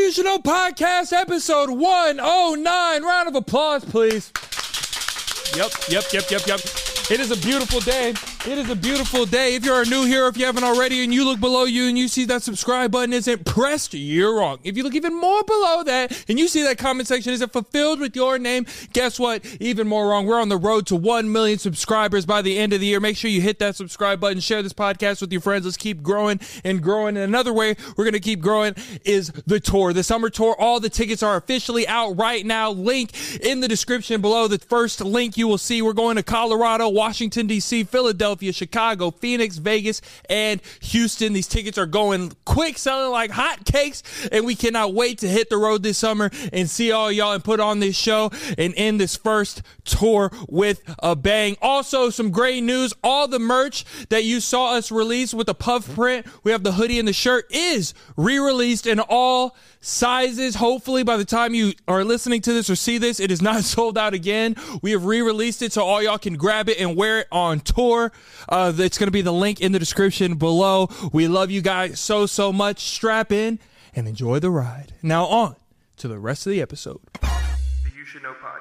You Should Know Podcast, episode 109. Round of applause, please. Yep. It is a beautiful day. If you're new here, if you haven't already, and you look below you and you see that subscribe button isn't pressed, you're wrong. If you look even more below that and you see that comment section isn't fulfilled with your name, guess what? Even more wrong. We're on the road to 1 million subscribers by the end of the year. Make sure you hit that subscribe button. Share this podcast with your friends. Let's keep growing and growing. And another way we're going to keep growing is the tour, the summer tour. All the tickets are officially out right now. Link in the description below. The first link you will see. We're going to Colorado, Washington, D.C., Philadelphia, Chicago, Phoenix, Vegas, and Houston. These tickets are going quick, selling like hotcakes, and we cannot wait to hit the road this summer and see all y'all and put on this show and end this first tour with a bang. Also, some great news. All the merch that you saw us release with the puff print, we have the hoodie and the shirt, is re-released in all sizes. Hopefully by the time you are listening to this or see this, it is not sold out again. We have re-released it so all y'all can grab it and wear it on tour. It's going to be the link in the description below. We love you guys so much. Strap in and enjoy the ride. Now on to the rest of the episode. The You Should Know Podcast.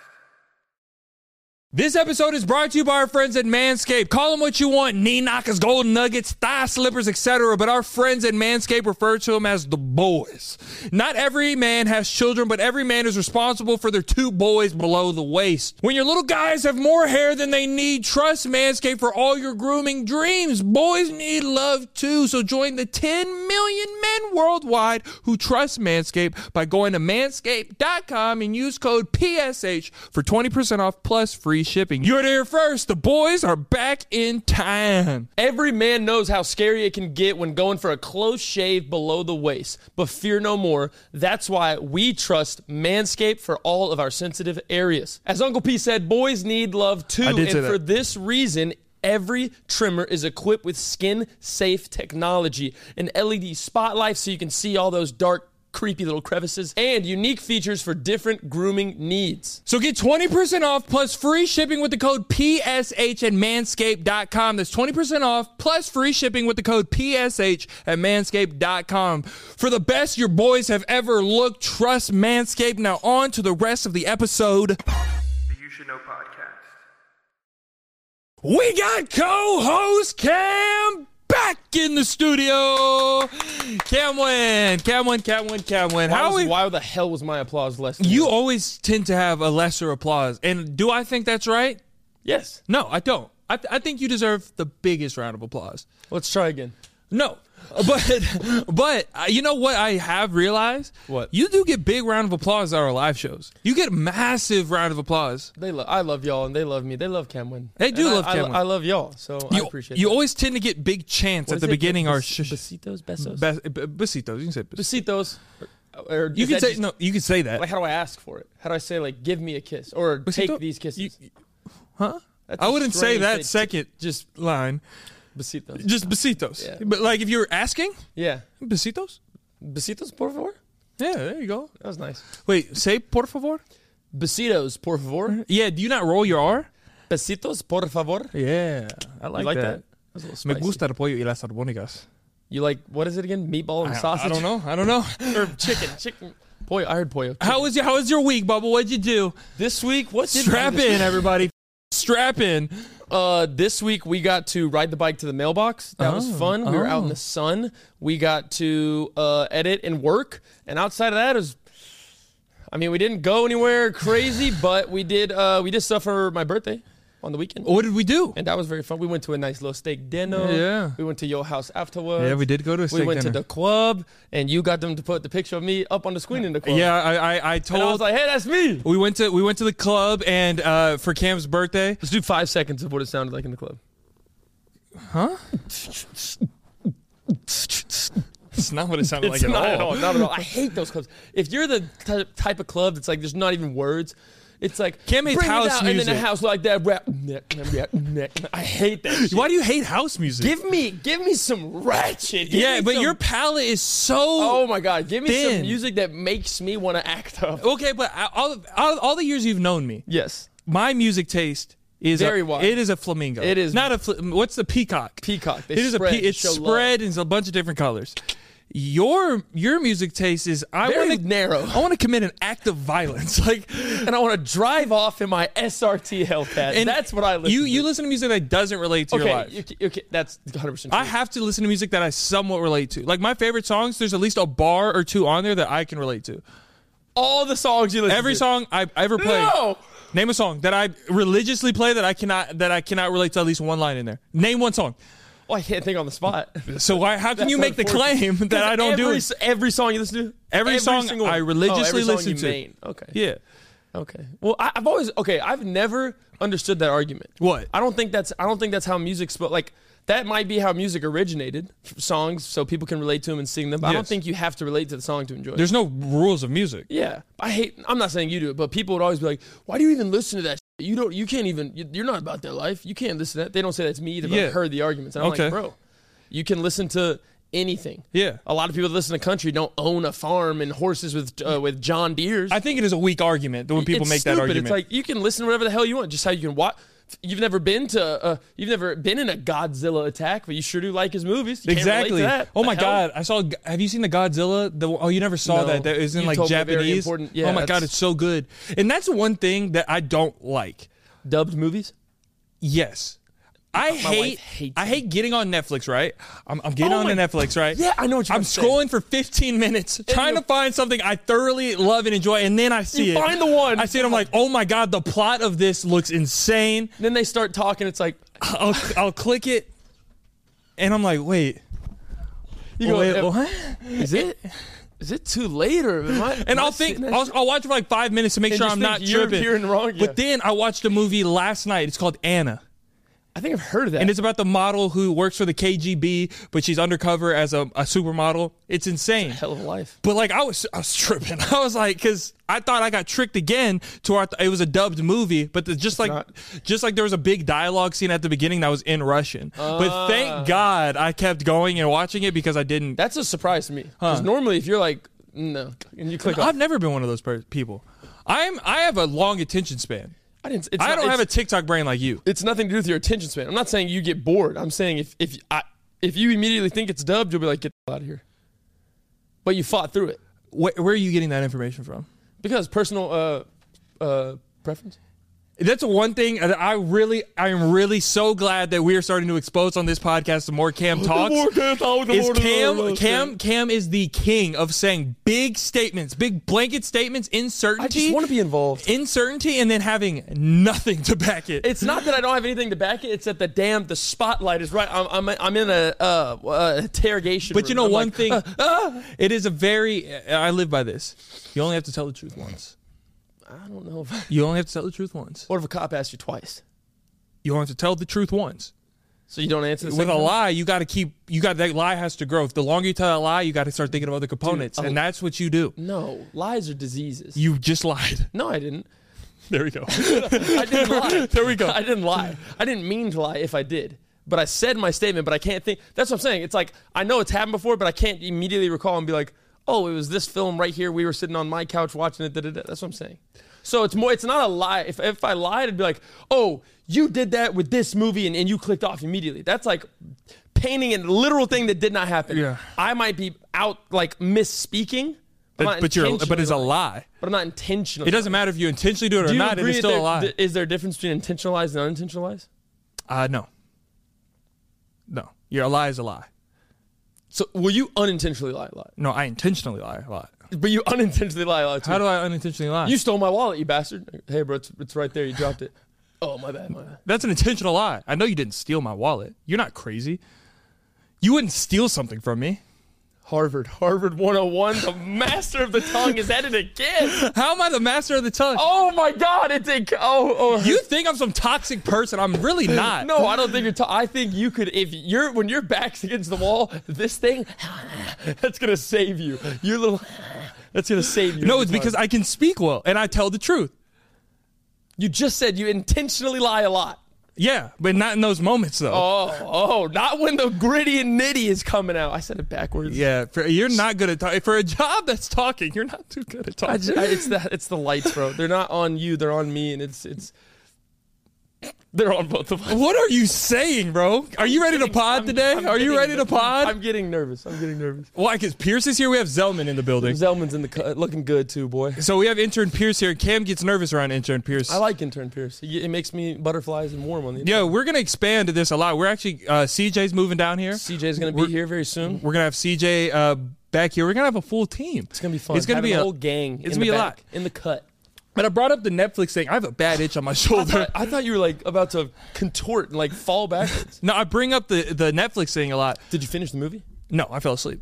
This episode is brought to you by our friends at Manscaped. Call them what you want, knee knockers, golden nuggets, thigh slippers, etc. But our friends at Manscaped refer to them as the boys. Not every man has children, but every man is responsible for their 2 boys below the waist. When your little guys have more hair than they need, trust Manscaped for all your grooming dreams. Boys need love too, so join the 10 million men worldwide who trust Manscaped by going to manscaped.com and use code PSH for 20% off plus free shipping. You heard it here first. The boys are back in town. Every man knows how scary it can get when going for a close shave below the waist, but fear no more. That's why we trust Manscaped for all of our sensitive areas. As Uncle P said, boys need love too, and for this reason, every trimmer is equipped with skin-safe technology, an LED spotlight so you can see all those dark, creepy little crevices, and unique features for different grooming needs. So get 20% off plus free shipping with the code PSH at manscaped.com. That's 20% off plus free shipping with the code PSH at manscaped.com. For the best your boys have ever looked, trust Manscaped. Now on to the rest of the episode. The You Should Know Podcast. We got co-host Cam back in the studio. Camwin. Why the hell was my applause less than You yours? always tend to have a lesser applause. And do I think that's right? Yes. No, I don't. I think you deserve the biggest round of applause. Let's try again. No. But you know what I have realized? What? You do get big round of applause at our live shows. You get massive round of applause. I love y'all, and they love me. They love Camwin. They do love Camwin. I love y'all, so I appreciate it. You always tend to get big chants at the beginning. Besitos? Besos? Besitos. You can say besitos. Or you can say no. You can say that. Like, how do I ask for it? How do I say, like, give me a kiss or Besito? take these kisses? Huh? That's I a wouldn't say strange that thing. second just line. Besitos. Just besitos. Yeah. But like if you're asking, Yeah. besitos. Besitos, por favor? Yeah, there you go. That was nice. Wait, say por favor. Besitos, por favor. Yeah, do you not roll your R? Besitos, por favor. Yeah, I like, You like that. that? That's a little Me spicy. gusta el pollo y las albóndigas. You like, what is it again? Meatball and sausage? I don't know. Or chicken. Pollo, I heard pollo. How was your week, Bubba? What'd you do? This week, what did Strap we do this in, everybody. Strap in. This week we got to ride the bike to the mailbox. That was fun. We were out in the sun. We got to edit and work. And outside of that, we didn't go anywhere crazy, but we did stuff for my birthday on the weekend. What did we do? And that was very fun. We went to a nice little steak dinner. Yeah. We went to your house afterwards. Yeah, we did go to a steak We went dinner. to the club, and you got them to put the picture of me up on the screen in the club. Yeah, I told. And I was like, hey, that's me. we went to the club and for Cam's birthday. Let's do 5 seconds of what it sounded like in the club. Huh? It's not what it sounded like It's at not all. Not at all. I hate those clubs. If you're the type of club that's like there's not even words, it's like Cam hates bring it house out, and music. then a house like that. I hate that shit. Why do you hate house music? Give me some ratchet. Give yeah, me but some- your palate is so. Oh my god, give me thin. some music that makes me want to act up. Okay, but all the years you've known me, Yes. my music taste is Very wide. It is a flamingo. It is. Not a what's the peacock? Peacock. They It is spread, it's show spread in a bunch of different colors. Your music taste is Very narrow. I want to commit an act of violence, like, And I want to drive off in my SRT Hellcat. and That's what I listen to. You listen to music that doesn't relate to your life. Okay, that's 100% true. I have to listen to music that I somewhat relate to. Like my favorite songs, there's at least a bar or two on there that I can relate to. all the songs you listen to. Every song I ever played. No! Name a song that I religiously play that I cannot relate to at least one line in there. Name one song. Oh, I can't think on the spot. So how can you make the claim that I don't do it? Every song you listen to? Every song single one. I religiously every song listen you to. main. Okay. Yeah. Okay. Well, I've never understood that argument. What? I don't think that's how music's like. That might be how music originated, songs, so people can relate to them and sing them. But I don't Yes. think you have to relate to the song to enjoy it. There's no rules of music. Yeah, I'm not saying you do it, but people would always be like, "Why do you even listen to that? Shit? You can't even. You're not about their life. You can't listen to that." They don't say that to me either. But Yeah. I've heard the arguments, and I'm Okay. like, bro, you can listen to anything. Yeah. A lot of people that listen to country don't own a farm and horses with John Deere's. I think it is a weak argument when people It's make that stupid. argument. It's like you can listen to whatever the hell you want, just how you can watch. You've never been in a Godzilla attack, but you sure do like his movies. You can't relate Exactly. to that. Oh my The hell? God! Have you seen the Godzilla? You never saw No. that? That is in You like told me a very Japanese. important- yeah, oh my God, that's- it's so good. And that's one thing that I don't like. Dubbed movies. Yes. I wife hates hate getting on Netflix, right? I'm getting Oh on my- Netflix, right? Yeah, I know what you're I'm gonna say. scrolling for 15 minutes trying to find something I thoroughly love and enjoy, and then I see it. find the one. I see it, I'm like, oh my God, the plot of this looks insane. Then they start talking. It's like I'll click it, and I'm like, wait. you go, Wait, what? Is it too late or am I? And I'll think I'll watch it for like 5 minutes to make And sure just I'm think not you're tripping. hearing wrong, yeah. But then I watched a movie last night. It's called Anna. I think I've heard of that. And it's about the model who works for the KGB, but she's undercover as a supermodel. It's insane. hell of a life. But like I was tripping. I was like, because I thought I got tricked again to where it was a dubbed movie, but just like there was a big dialogue scene at the beginning that was in Russian. But thank God I kept going and watching it because I didn't. That's a surprise to me. Because normally, if you're like no, and you click off, I've never been one of those people. I have a long attention span. I don't have a TikTok brain like you. It's nothing to do with your attention span. I'm not saying you get bored. I'm saying if you immediately think it's dubbed, you'll be like, get the hell out of here. But you fought through it. Where are you getting that information from? Because personal preference. That's one thing that I am really so glad that we are starting to expose on this podcast. The more Cam talks, Cam is the king of saying big statements, big blanket statements, uncertainty. I just want to be involved. Uncertainty, and then having nothing to back it. It's not that I don't have anything to back it. It's that the spotlight is right. I'm in a interrogation. But you know room. one thing, it is a very. I live by this. You only have to tell the truth once. I don't know. You only have to tell the truth once. What if a cop asks you twice? You only have to tell the truth once. So you don't answer the With second a time? lie, that lie has to grow. The longer you tell that lie, you got to start thinking of other components, and that's what you do. No, lies are diseases. You just lied. No, I didn't. There we go. I didn't lie. There we go. I didn't lie. I didn't mean to lie if I did. But I said my statement, but I can't think. That's what I'm saying. It's like, I know it's happened before, but I can't immediately recall and be like, oh, it was this film right here. We were sitting on my couch watching it. Da-da-da. That's what I'm saying. So it's not a lie. If I lied, it'd be like, oh, you did that with this movie and you clicked off immediately. That's like painting a literal thing that did not happen. Yeah. I might be out like misspeaking. But it's a lie. But I'm not intentional. It doesn't matter if you intentionally do it or not. It is still a lie. Is there a difference between intentional lies and unintentional lies? No. A lie is a lie. So will you unintentionally lie a lot? No, I intentionally lie a lot. But you unintentionally lie a lot too. How do I unintentionally lie? You stole my wallet, you bastard. Hey, bro, it's right there. You dropped it. Oh, my bad. That's an intentional lie. I know you didn't steal my wallet. You're not crazy. You wouldn't steal something from me. Harvard 101, the master of the tongue is at it again. How am I the master of the tongue? Oh, my God. You think I'm some toxic person. I'm really not. No, I don't think you're I think you could, when your back's against the wall, this thing, that's going to save you. That's going to save you. No, it's because I can speak well and I tell the truth. You just said you intentionally lie a lot. Yeah, but not in those moments, though. Oh, not when the gritty and nitty is coming out. I said it backwards. Yeah, you're not good at talking. For a job that's talking, you're not too good at talking. It's the lights, bro. They're not on you. They're on me, and it's They're on both of us. What are you saying, bro? Are you ready to pod today? Are you ready to pod? I'm getting nervous. Why? Because Pierce is here. We have Zellman in the building. Zellman's in the cut, looking good too, boy. So we have intern Pierce here. Cam gets nervous around intern Pierce. I like intern Pierce. It makes me butterflies and warm on the inside. Yeah, we're gonna expand to this a lot. We're actually CJ's moving down here. CJ's gonna be here very soon. We're gonna have CJ back here. We're gonna have a full team. It's gonna be fun. It's gonna be a a whole gang. It's gonna be a lot in the cut. But I brought up the Netflix thing. I have a bad itch on my shoulder. I thought you were like about to contort and like fall backwards. No, I bring up the Netflix thing a lot. Did you finish the movie? No, I fell asleep.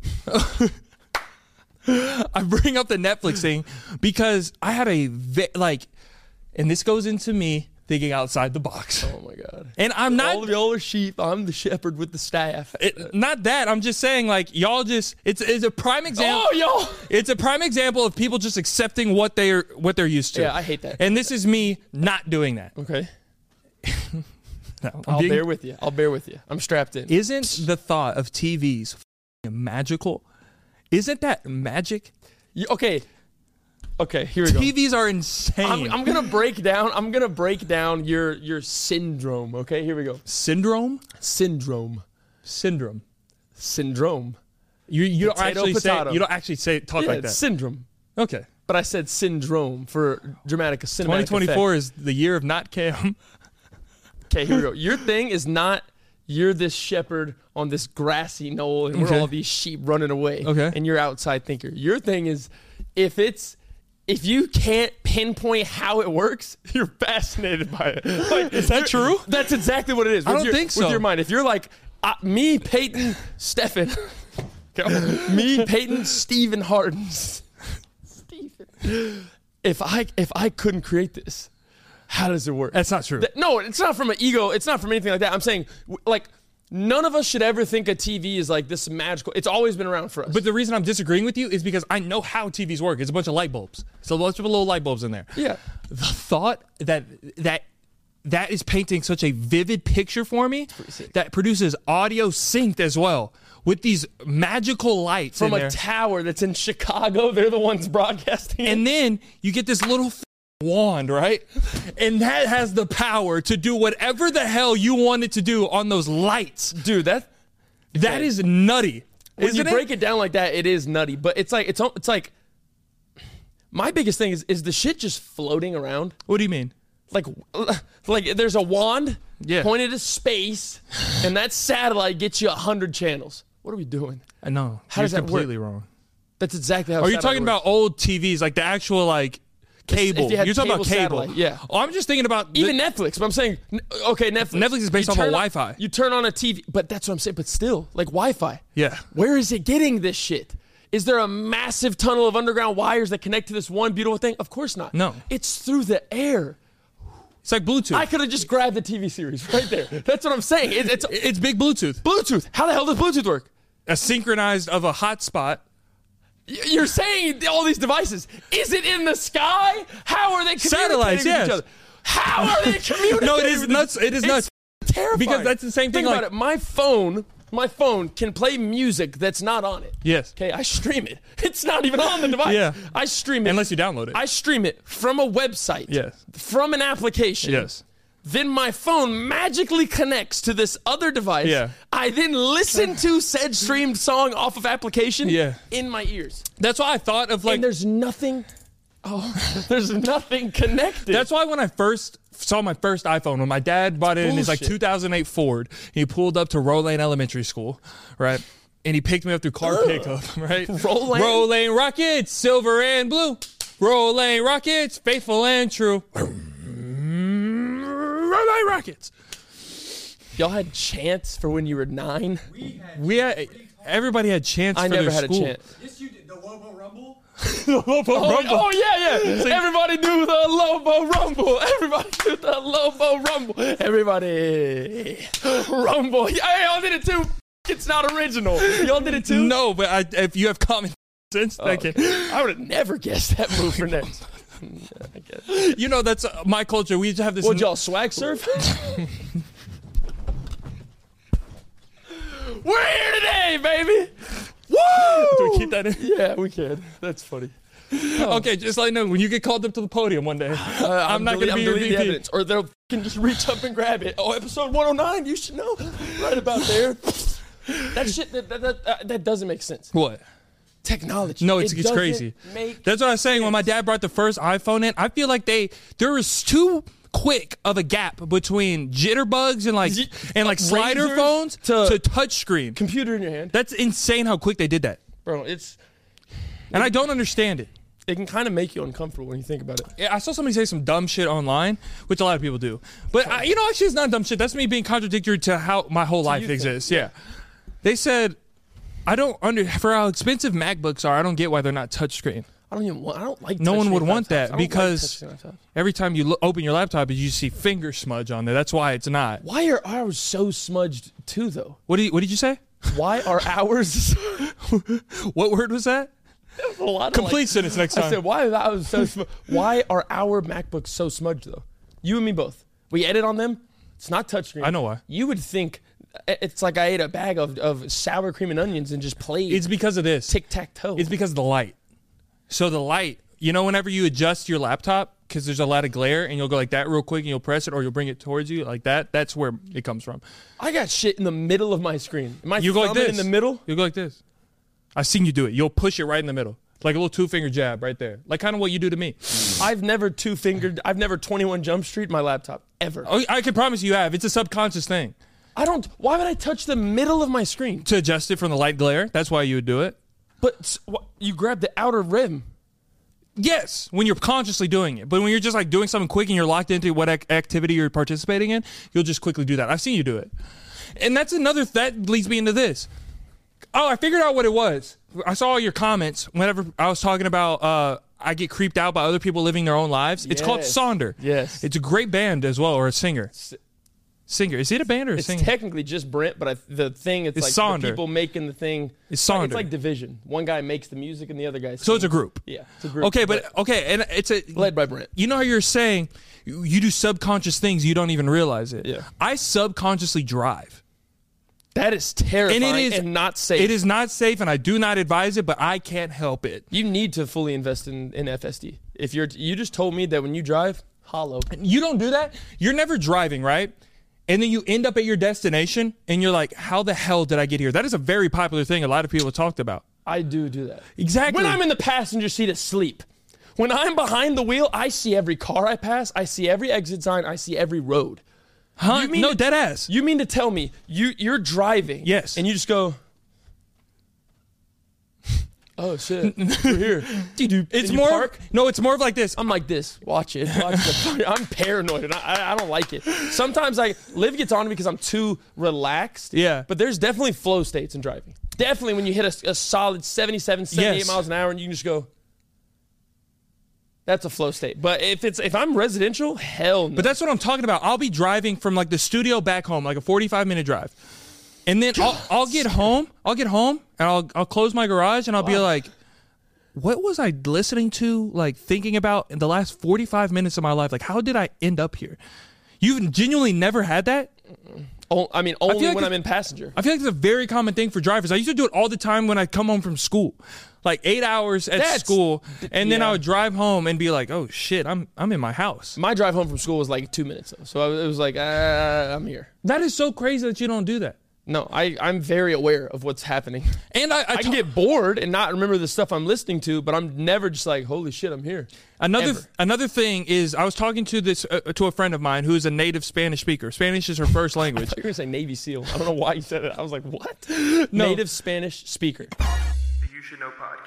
I bring up the Netflix thing because I had and this goes into me thinking outside the box. Oh my God. And I'm not all of y'all are sheep. I'm the shepherd with the staff. Not that. I'm just saying, like, y'all just it's a prime example. Oh, y'all. It's a prime example of people just accepting what they're used to. Yeah, I hate that. And this is me not doing that. Okay. No, I'll bear with you. I'm strapped in. Isn't the thought of TVs magical? Isn't that magic? Okay, here we go. TVs are insane. I'm gonna break down your syndrome. Okay, here we go. Syndrome. You don't actually talk like that. Syndrome. Okay. But I said syndrome for cinematic 2024 is the year of not Cam. Okay, here we go. Your thing is not you're this shepherd on this grassy knoll and we're all these sheep running away. Okay. And you're outside thinker. Your thing is if you can't pinpoint how it works, you're fascinated by it. Like, is that true? That's exactly what it is. I don't think so. With your mind. If you're like, me, Peyton, Stephen. Me, Peyton, Stephen Hardens. Stephen. If I couldn't create this, how does it work? That's not true. No, it's not from an ego. It's not from anything like that. I'm saying, like, none of us should ever think a TV is like this magical. It's always been around for us. But the reason I'm disagreeing with you is because I know how TVs work. It's a bunch of light bulbs. It's a bunch of little light bulbs in there. Yeah. The thought that is painting such a vivid picture for me that produces audio synced as well with these magical lights from in there. A tower that's in Chicago. They're the ones broadcasting. And then you get this little wand, right? And that has the power to do whatever the hell you want it to do on those lights. Dude, that is nutty. When you break it down like that, it is nutty. But it's like my biggest thing is the shit just floating around? What do you mean? Like there's a wand pointed to space, and that satellite gets you 100 channels. What are we doing? I know. How does that work? Completely wrong. That's exactly how. Are you talking about old TVs, like the actual cable? You're talking about cable. Satellite, yeah. Oh, I'm just thinking about even Netflix. But I'm saying, okay, Netflix. Netflix is based off of Wi-Fi. You turn on a TV, but that's what I'm saying. But still, like Wi-Fi. Yeah. Where is it getting this shit? Is there a massive tunnel of underground wires that connect to this one beautiful thing? Of course not. No. It's through the air. It's like Bluetooth. I could have just grabbed the TV series right there. That's what I'm saying. It's big Bluetooth. Bluetooth. How the hell does Bluetooth work? A synchronized of a hotspot. You're saying all these devices. Is it in the sky? How are they communicating Satellites, with yes. each other? How are they communicating? No, it is nuts. It is nuts. Terrifying. Because that's the same thing. Think about it. My phone can play music that's not on it. Yes. Okay, I stream it. It's not even on the device. Yeah. I stream it. Unless you download it. I stream it from a website. Yes. From an application. Yes. Then my phone magically connects to this other device. Yeah. I then listen to said streamed song off of application in my ears. That's why I thought of and there's nothing connected. That's why when I first saw my first iPhone, when my dad bought it in his 2008 Ford, he pulled up to Rolane Elementary School, right? And he picked me up through car pickup, right? Rolane Rockets, silver and blue. Rolane Rockets, faithful and true. Rolane Rockets. Y'all had chants for when you were 9? We had everybody had chants for their school. I never had a chant. Yes, you did. The Lobo Rumble? The Lobo Rumble. Oh, yeah. Everybody knew the Lobo Rumble. Everybody knew the Lobo Rumble. Everybody rumble. Yeah, y'all did it too. It's not original. Y'all did it too? No, but if you have common sense, I would have never guessed that move for next. You know, that's my culture. We used to have this. Would y'all swag surf? We're here today, baby. Woo! Do we keep that in? Yeah, we can. That's funny. Okay, just let you know when you get called up to the podium one day, I'm not going to be your deleting the VP. evidence, or they'll can just reach up and grab it. Oh, episode 109, you should know. Right about there. That shit, that doesn't make sense. What? Technology. No, It it's doesn't crazy. make That's what I was saying. When my dad brought the first iPhone in, I feel like there was too quick of a gap between jitterbugs and slider razors phones to touch screen. computer in your hand. That's insane how quick they did that. Bro, And I don't understand it. it can kind of make you uncomfortable when you think about it. Yeah, I saw somebody say some dumb shit online, which a lot of people do. But actually, it's not dumb shit. That's me being contradictory to how my whole life you think. exists. Yeah. They said, for how expensive MacBooks are, I don't get why they're not touchscreen. I don't like No one would touchscreen want laptops. that I don't because like touchscreen laptops. every time you open your laptop, you see finger smudge on there. That's why it's not. Why are ours so smudged too, though? What did you say? Why are ours What word was that? a lot of Complete sentence next I time. said, why are ours so why are our MacBooks so smudged though? You and me both. We edit on them. It's not touchscreen. I know why. You would think it's like I ate a bag of sour cream and onions and just played It's because of this. tic-tac-toe. It's because of the light. So the light, whenever you adjust your laptop, because there's a lot of glare, and you'll go like that real quick, and you'll press it, or you'll bring it towards you like that. That's where it comes from. I got shit in the middle of my screen. My You go like thumb this. in the middle. You go like this. I've seen you do it. You'll push it right in the middle. Like a little 2-finger jab right there. Like kind of what you do to me. I've never 21 Jump Street my laptop ever. Oh, I can promise you have. It's a subconscious thing. Why would I touch the middle of my screen? To adjust it from the light glare. That's why you would do it. But you grab the outer rim. Yes, when you're consciously doing it. But when you're just like doing something quick and you're locked into what activity you're participating in, you'll just quickly do that. I've seen you do it. And that leads me into this. Oh, I figured out what it was. I saw all your comments whenever I was talking about I get creeped out by other people living their own lives. It's called Yes. Sonder. Yes. It's a great band as well, or a singer. Singer. Is it a band or a It's singer? technically just Brent, but the thing, it's like Sonder. the people making the thing. It's Sonder. It's like division. One guy makes the music and the other guy So it's a sings. group. Yeah, it's a group. Okay, and it's led by Brent. You know how you're saying you do subconscious things, you don't even realize it. Yeah. I subconsciously drive. That is terrifying and not safe. It is not safe, and I do not advise it, but I can't help it. You need to fully invest in FSD. If you just told me that when you drive, hollow. You don't do that. You're never driving, right? And then you end up at your destination, and you're like, how the hell did I get here? That is a very popular thing a lot of people have talked about. I do that. Exactly. When I'm in the passenger seat asleep. When I'm behind the wheel, I see every car I pass. I see every exit sign. I see every road. Huh? You mean No, to- dead ass. You mean to tell me you're driving? Yes. And you just go, oh shit, we're here. It's And you more. park? No, it's more of like this. I'm like this. Watch it. I'm paranoid, and I don't like it. Sometimes Liv gets on me because I'm too relaxed. Yeah. But there's definitely flow states in driving. Definitely when you hit a solid 77, 78 Yes. miles an hour, and you can just go. That's a flow state. But if I'm residential, hell no. But that's what I'm talking about. I'll be driving from like the studio back home, like a 45-minute drive. And then I'll get home. And I'll close my garage and I'll be like, what was I listening to, like thinking about in the last 45 minutes of my life? Like, how did I end up here? You've genuinely never had that? I mean, only like when it's- I'm in passenger. I feel like it's a very common thing for drivers. I used to do it all the time when I come home from school. Like 8 hours at That's- school, and then yeah. I would drive home and be like, "Oh shit, I'm in my house." My drive home from school was like 2 minutes, though. So it was like, I'm here. That is so crazy that you don't do that. No, I'm very aware of what's happening. And I can get bored and not remember the stuff I'm listening to, but I'm never just like, holy shit, I'm here. Ever. Another thing is, I was talking to to a friend of mine who is a native Spanish speaker. Spanish is her first language. You're going to say Navy SEAL. I don't know why you said it. I was like, what? No. Native Spanish speaker. The You Should Know Podcast.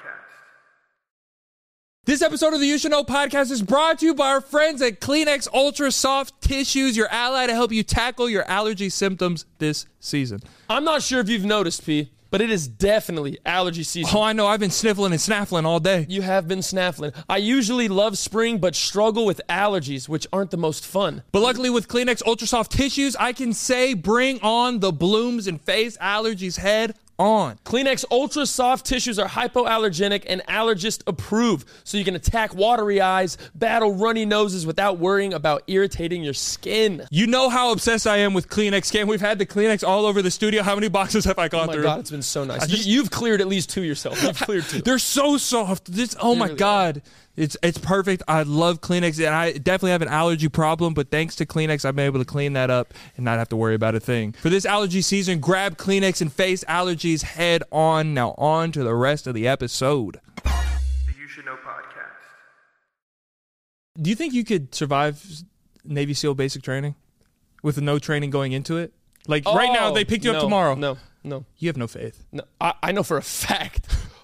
This episode of the You Should Know podcast is brought to you by our friends at Kleenex Ultra Soft Tissues, your ally to help you tackle your allergy symptoms this season. I'm not sure if you've noticed, P, but it is definitely allergy season. Oh, I know. I've been sniffling and snaffling all day. You have been snaffling. I usually love spring, but struggle with allergies, which aren't the most fun. But luckily with Kleenex Ultra Soft Tissues, I can say bring on the blooms and face allergies head on. Kleenex Ultra Soft tissues are hypoallergenic and allergist approved, so you can attack watery eyes, battle runny noses without worrying about irritating your skin. You know how obsessed I am with Kleenex, Cam. We've had the Kleenex all over the studio. How many boxes have I gone Oh my through? God, it's been so nice. You've cleared at least 2 yourself. You've cleared 2. They're so soft. Oh my really God. It's perfect. I love Kleenex, and I definitely have an allergy problem, but thanks to Kleenex, I've been able to clean that up and not have to worry about a thing. For this allergy season, grab Kleenex and face allergies head on. Now on to the rest of the episode. The You Should Know podcast. Do you think you could survive Navy SEAL basic training with no training going into it? Like right now, they picked you up tomorrow. No. You have no faith. No, I know for a fact,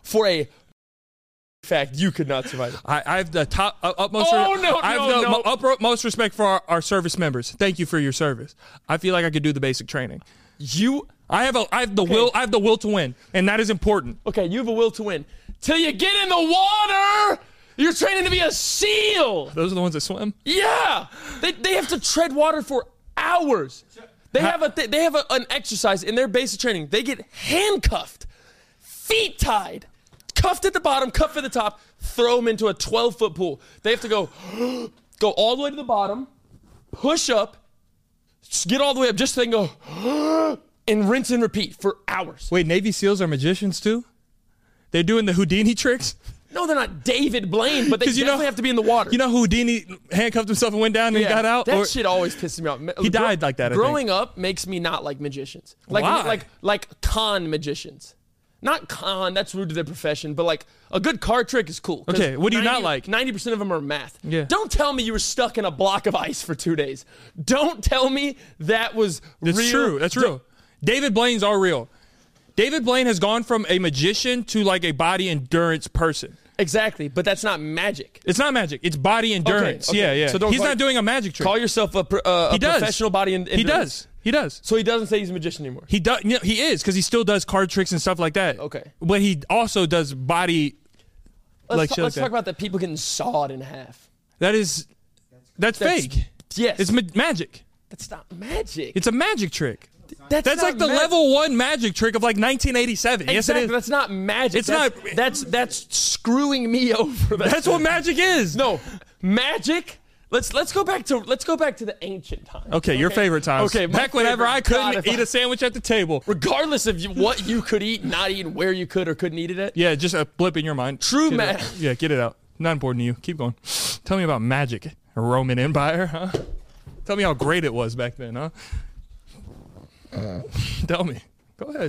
you could not survive it. I have the utmost. Utmost respect for our service members. Thank you for your service. I feel like I could do the basic training. I have the will to win, and that is important. Okay, you have a will to win. Till you get in the water, you're training to be a SEAL. Those are the ones that swim. Yeah, they have to tread water for hours. They have an exercise in their basic training. They get handcuffed, feet tied, cuffed at the bottom, cuffed at the top, throw them into a 12-foot pool. They have to go all the way to the bottom, push up, get all the way up, just so they can go and rinse and repeat for hours. Wait, Navy SEALs are magicians too? They're doing the Houdini tricks? No, they're not David Blaine, but they definitely have to be in the water. You know Houdini handcuffed himself and went down and he got out? That shit always pisses me off. He died like that, I think. Growing up makes me not like magicians. Why? Like con magicians. Not con, that's rude to their profession, but like a good card trick is cool. Okay, what do you not like? 90% of them are math. Yeah. Don't tell me you were stuck in a block of ice for 2 days. Don't tell me that was real. That's true. That's real. David Blaine's are real. David Blaine has gone from a magician to like a body endurance person. Exactly, but that's not magic. It's not magic. It's body endurance. Okay. Yeah. So he's not doing a magic trick. Call yourself a professional body endurance. He does. So he doesn't say he's a magician anymore. He does. He is, because he still does card tricks and stuff like that. Okay. But he also does body. Let's talk about the people getting sawed in half. That's fake. Yes. It's magic. That's not magic. It's a magic trick. That's like the level 1 magic trick of like 1987. Exactly. Yes, it is. That's not magic. It's not. That's screwing me over. That's what magic is. No, magic. Let's go back to the ancient times. Okay, your favorite times. Okay, back whenever I couldn't eat a sandwich at the table. Regardless of what you could eat, not eat, and where you could or couldn't eat it at. Yeah, just a blip in your mind. True Get magic. it out. Yeah, get it out. Not important to you. Keep going. Tell me about magic. A Roman Empire, huh? Tell me how great it was back then, huh? Tell me. Go ahead.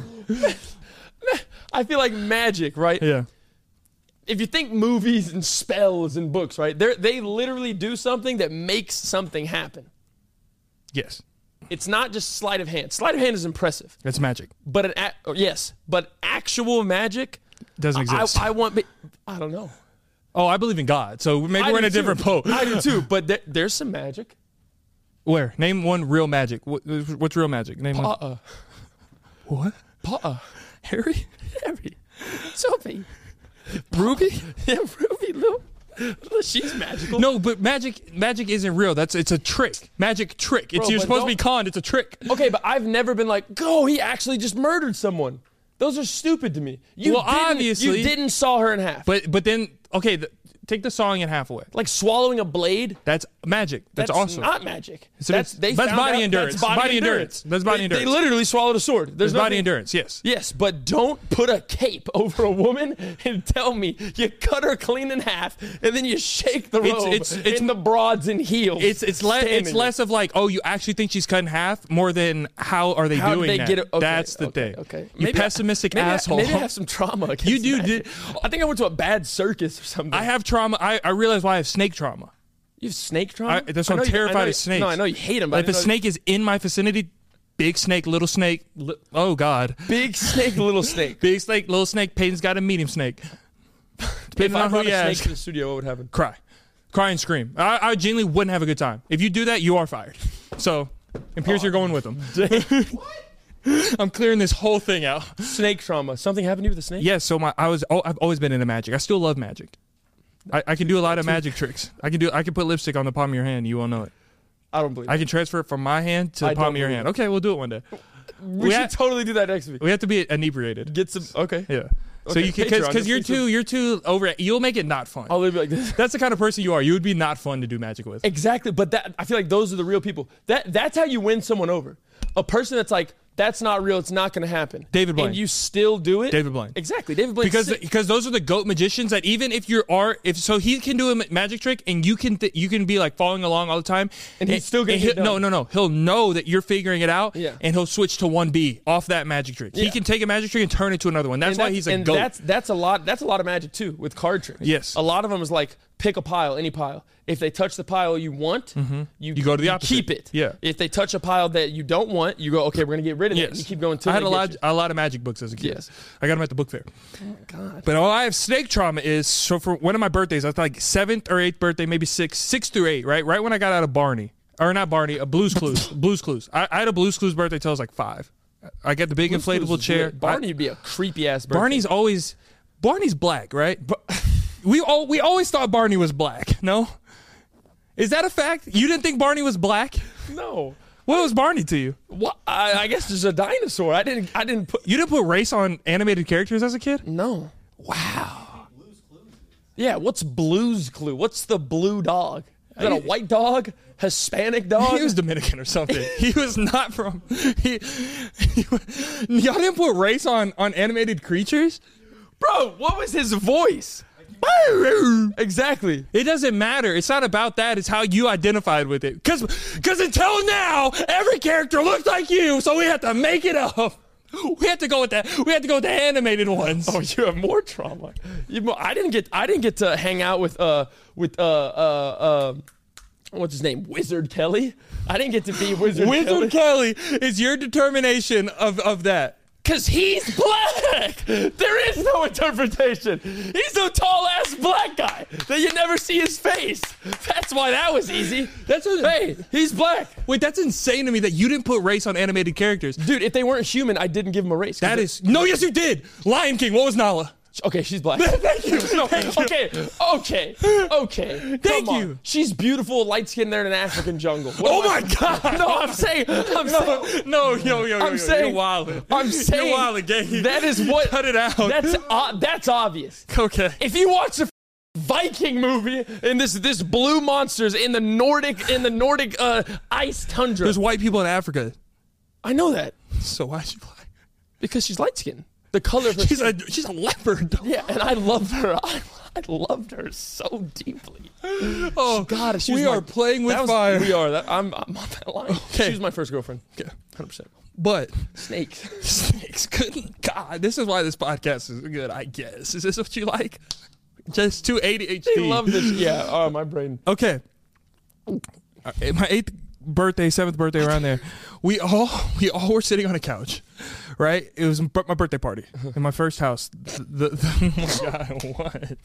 I feel like magic, right? Yeah. If you think movies and spells and books, right? They literally do something that makes something happen. Yes. It's not just sleight of hand. Sleight of hand is impressive. That's magic. But but actual magic Doesn't exist. I don't know. Oh, I believe in God. So maybe we're in a different boat. I do too. But there's some magic. Where? Name one real magic. What's real magic? Name one. What? Harry? Sophie. Ruby? Yeah, Ruby. Little, she's magical. No, but magic isn't real. It's a trick. Magic trick. You're supposed to be conned. It's a trick. Okay, but I've never been like, he actually just murdered someone. Those are stupid to me. Obviously. You didn't saw her in half. But then, okay, take the sawing in half away. Like swallowing a blade. That's magic. That's awesome. Not magic. So that's body endurance. That's body endurance. They literally swallowed a sword. There's body endurance, yes. Yes, but don't put a cape over a woman and tell me you cut her clean in half and then you shake the robe in the broads and heels. It's less of like, you actually think she's cut in half, more than how are they doing that? Get it? Okay, that's the thing. Okay. You pessimistic asshole. Maybe I have some trauma against You do. magic. I think I went to a bad circus or something. I have trauma. I realize why I have snake trauma. You have snake trauma? That's why I'm terrified of snakes. No, I know you hate them. But if a snake is in my vicinity, big snake, little snake, oh God. Big snake, little snake. Big snake, little snake, Peyton's got a medium snake. Depending on who he has. If I brought a snake to the studio, what would happen? Cry and scream. I genuinely wouldn't have a good time. If you do that, you are fired. So, and Pierce, you're going with them. I'm clearing this whole thing out. Snake trauma. Something happened to you with a snake? Yes, so I've always been into magic. I still love magic. I can do a lot of magic tricks. I can put lipstick on the palm of your hand. You won't know it. I don't believe it. I can transfer it from my hand to the palm of your hand. Okay, we'll do it one day. We should totally do that next week. We have to be inebriated. Get some. Okay. Yeah. So Okay, you can Patreon, because just you're too over. You'll make it not fun. I'll leave it like this. That's the kind of person you are. You would be not fun to do magic with. Exactly, but I feel like those are the real people. That's how you win someone over. A person that's like, that's not real. It's not going to happen. David Blaine. And you still do it. David Blaine. Exactly. David Blaine. Because those are the GOAT magicians that even if so he can do a magic trick and you can be like following along all the time And he's still gonna get done. No. He'll know that you're figuring it out. Yeah. And he'll switch to 1B off that magic trick. He Yeah. can take a magic trick and turn it to another one. That's why he's a GOAT. That's a lot. That's a lot of magic too with card tricks. Yes. A lot of them is like pick a pile, any pile. If they touch the pile you want, you go to the opposite. Keep it. Yeah. If they touch a pile that you don't want, you go, okay, we're gonna get rid of it. And you keep going till I had they get you. a lot of magic books as a kid. Yes. I got them at the book fair. Oh, God. But all I have snake trauma is, so for one of my birthdays, I was like 7th or 8th birthday, maybe 6 through 8, right? Right when I got out of Barney. Or not Barney, a Blue's Clues. Blue's Clues. I had a Blue's Clues birthday till I was like 5. I got the big inflatable chair. Barney would be a creepy ass birthday. Barney's black, right? We always thought Barney was black, no? Is that a fact? You didn't think Barney was black? No. What was Barney to you? What? I guess just a dinosaur. I didn't put. You didn't put race on animated characters as a kid? No. Wow. Yeah. What's Blue's Clue? What's the blue dog? Is that a white dog? Hispanic dog? He was Dominican or something. He was not from. Y'all didn't put race on animated creatures? Bro, what was his voice? Exactly. It doesn't matter. It's not about that. It's how you identified with it. Because until now, every character looks like you, so we have to make it up. We have to go with that. We have to go with the animated ones. Oh, you have more trauma. I didn't get to hang out with what's his name? Wizard Kelly. I didn't get to be Wizard Kelly is your determination of that. Because he's black. There is no interpretation. He's a tall ass black guy that you never see his face. That's why that was easy. Hey, he's black. Wait, that's insane to me that you didn't put race on animated characters. Dude, if they weren't human, I didn't give them a race. Yes, you did. Lion King. What was Nala? Okay, she's black. Thank you. No, okay. Thank Come you. on. She's beautiful, light skinned there in an African jungle. My God. No, I'm saying. I'm saying. You're wild. I'm saying. You're wild again. That is what. Cut it out. That's obvious. Okay. If you watch the Viking movie and this blue monsters in the Nordic ice tundra. There's white people in Africa. I know that. So why'd you lie? Because she's light skinned. The color of her she's a leopard. Yeah, and I loved her. I loved her so deeply. Oh God, we are playing with fire. We are. I'm on that line. Okay. She was my first girlfriend. Yeah, 100%. But snakes. Good God, this is why this podcast is good. I guess. Is this what you like? Just too ADHD. They love this. Yeah. Oh, my brain. Okay. My 8th birthday, 7th birthday, around there, we all were sitting on a couch, right? It was my birthday party in my first house. Oh my God,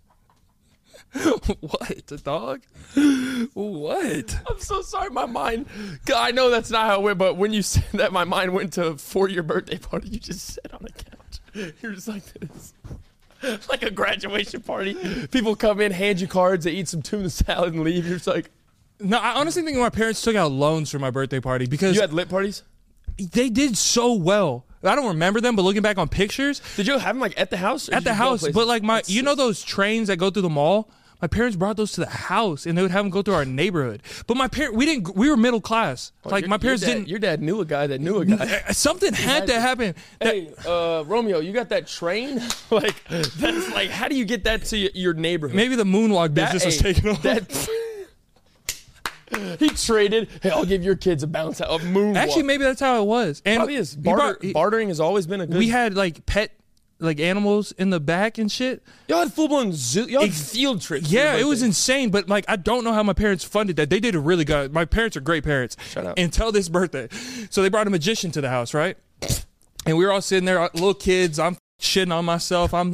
what? A dog? What? I'm so sorry. My mind. I know that's not how it went, but when you said that, my mind went to for your birthday party. You just sat on a couch. You're just like this. Like a graduation party. People come in, hand you cards, they eat some tuna salad and leave. You're just like. No, I honestly think my parents took out loans for my birthday party because you had lit parties? They did so well. I don't remember them, but looking back on pictures, did you have them like at the house? At the house, but like you know those trains that go through the mall. My parents brought those to the house, and they would have them go through our neighborhood. But my parents, we were middle class. Like my parents didn't. Your dad knew a guy that knew a guy. Something had to happen. Hey, Romeo, you got that train? Like that's like, how do you get that to your neighborhood? Maybe the moonwalk business was taken off. He traded. Hey, I'll give your kids a bounce out. A moonwalk. Actually, maybe that's how it was. And probably is. Bartering has always been a good. We had like pet animals in the back and shit. Y'all had full-blown zoo. Y'all had field trips. Yeah, it was insane. But like, I don't know how my parents funded that. They did a really good. My parents are great parents. Shut up. Until this birthday, so they brought a magician to the house, right? And we were all sitting there, little kids. I'm shitting on myself. I'm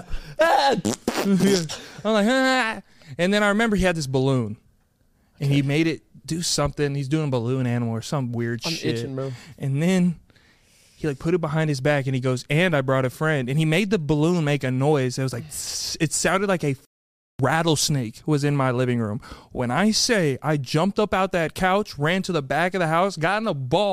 like, and then I remember he had this balloon, and he made it do something. He's doing a balloon animal or some weird shit. I'm itching, bro. And then he like put it behind his back, and he goes, and I brought a friend, and he made the balloon make a noise. It was like, it sounded like a rattlesnake was in my living room. When I say I jumped up out that couch, ran to the back of the house, got in a ball,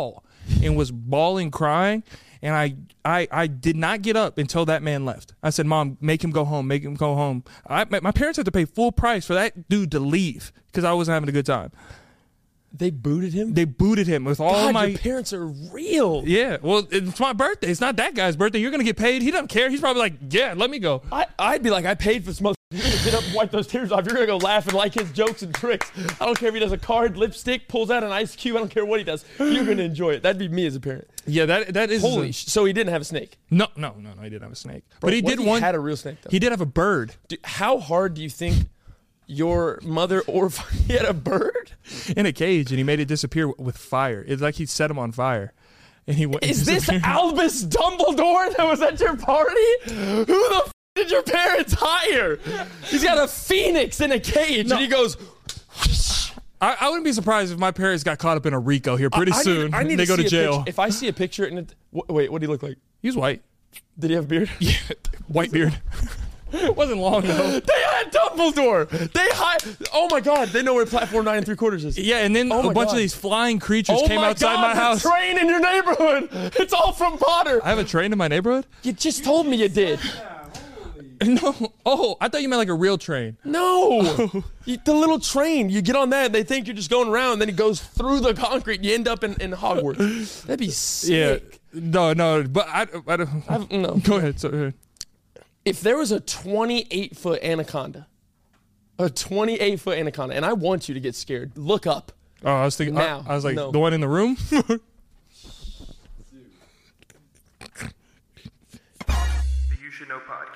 and was bawling, crying. And I did not get up until that man left. I said, Mom, make him go home. Make him go home. My parents had to pay full price for that dude to leave because I wasn't having a good time. They booted him? They booted him with all God, my... your parents are real. Yeah, well, it's my birthday. It's not that guy's birthday. You're going to get paid. He doesn't care. He's probably like, yeah, let me go. I'd be like, I paid for this mother. You're going to get up and wipe those tears off. You're going to go laugh and like his jokes and tricks. I don't care if he does a card, lipstick, pulls out an ice cube. I don't care what he does. You're going to enjoy it. That'd be me as a parent. Yeah, that is... So he didn't have a snake? No, he didn't have a snake. But he did one... He had a real snake, though. He did have a bird. Dude, how hard do you think your mother or... He had a bird? In a cage, and he made it disappear with fire. It's like he set him on fire. And he went. Is this Albus Dumbledore that was at your party? Who the f*** did your parents hire? He's got a phoenix in a cage, and he goes... I wouldn't be surprised if my parents got caught up in a RICO here pretty soon. I need they go to jail. If I see a picture... and wait, what did he look like? He was white. Did he have a beard? Yeah, white beard. It wasn't long, though. They had Dumbledore. Oh, my God. They know where Platform 9 3/4 is. Yeah, and then a bunch of these flying creatures came outside my house. The train in your neighborhood. It's all from Potter. I have a train in my neighborhood? You just told me you did. No. Oh, I thought you meant like a real train. No. The little train. You get on that, and they think you're just going around, and then it goes through the concrete, and you end up in Hogwarts. That'd be sick. Yeah. No, but I don't. No. Go ahead. So, if there was a 28-foot anaconda, and I want you to get scared, look up. Oh, I was thinking. Now, I was like, no. The one in the room. The You Should Know podcast.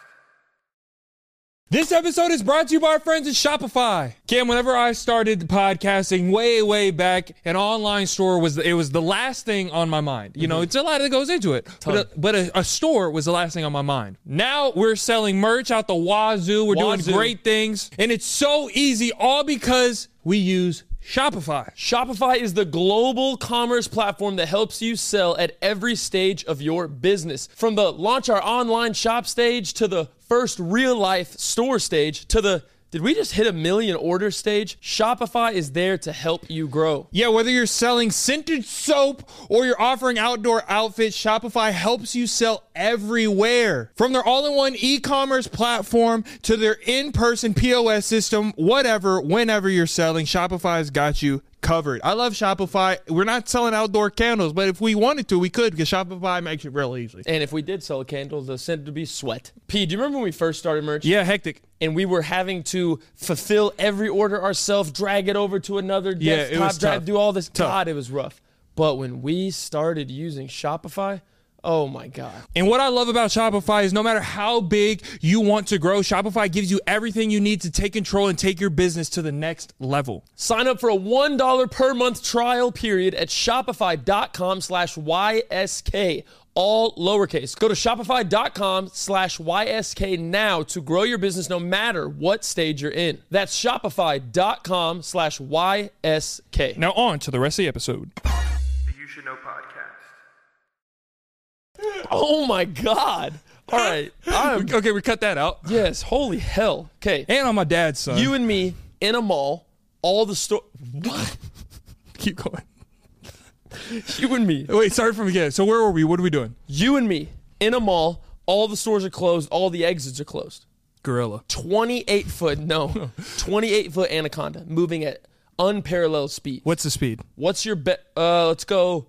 This episode is brought to you by our friends at Shopify. Cam, whenever I started podcasting way back, an online store was the last thing on my mind. You know, it's a lot that goes into it. But a store was the last thing on my mind. Now we're selling merch out the wazoo. We're doing great things. And it's so easy, all because we use Shopify. Shopify is the global commerce platform that helps you sell at every stage of your business. From the launch our online shop stage to the first real life store stage to the did we just hit 1 million order stage? Shopify is there to help you grow. Yeah, whether you're selling scented soap or you're offering outdoor outfits, Shopify helps you sell everywhere. From their all-in-one e-commerce platform to their in-person POS system, whatever, whenever you're selling, Shopify's got you covered. I love Shopify. We're not selling outdoor candles, but if we wanted to, we could because Shopify makes it real easy. And if we did sell a candle, the scent would be sweat. P, do you remember when we first started merch? Yeah, hectic. And we were having to fulfill every order ourselves, drag it over to another desktop, it was tough. do all this. Tough. God, it was rough. But when we started using Shopify, oh my God. And what I love about Shopify is no matter how big you want to grow, Shopify gives you everything you need to take control and take your business to the next level. Sign up for a $1 per month trial period at shopify.com/YSK. All lowercase. Go to shopify.com/YSK now to grow your business no matter what stage you're in. That's shopify.com/YSK. Now on to the rest of the episode. The You Should Know podcast. Oh my God. All right. Okay, we cut that out. Yes, holy hell. Okay. And on my dad's son. You and me in a mall, all the store. Keep going. You and me. Wait, sorry from again. So where were we? What are we doing? You and me in a mall, all the stores are closed, all the exits are closed. Gorilla. 28-foot anaconda moving at unparalleled speed. What's the speed? What's your bet? Let's go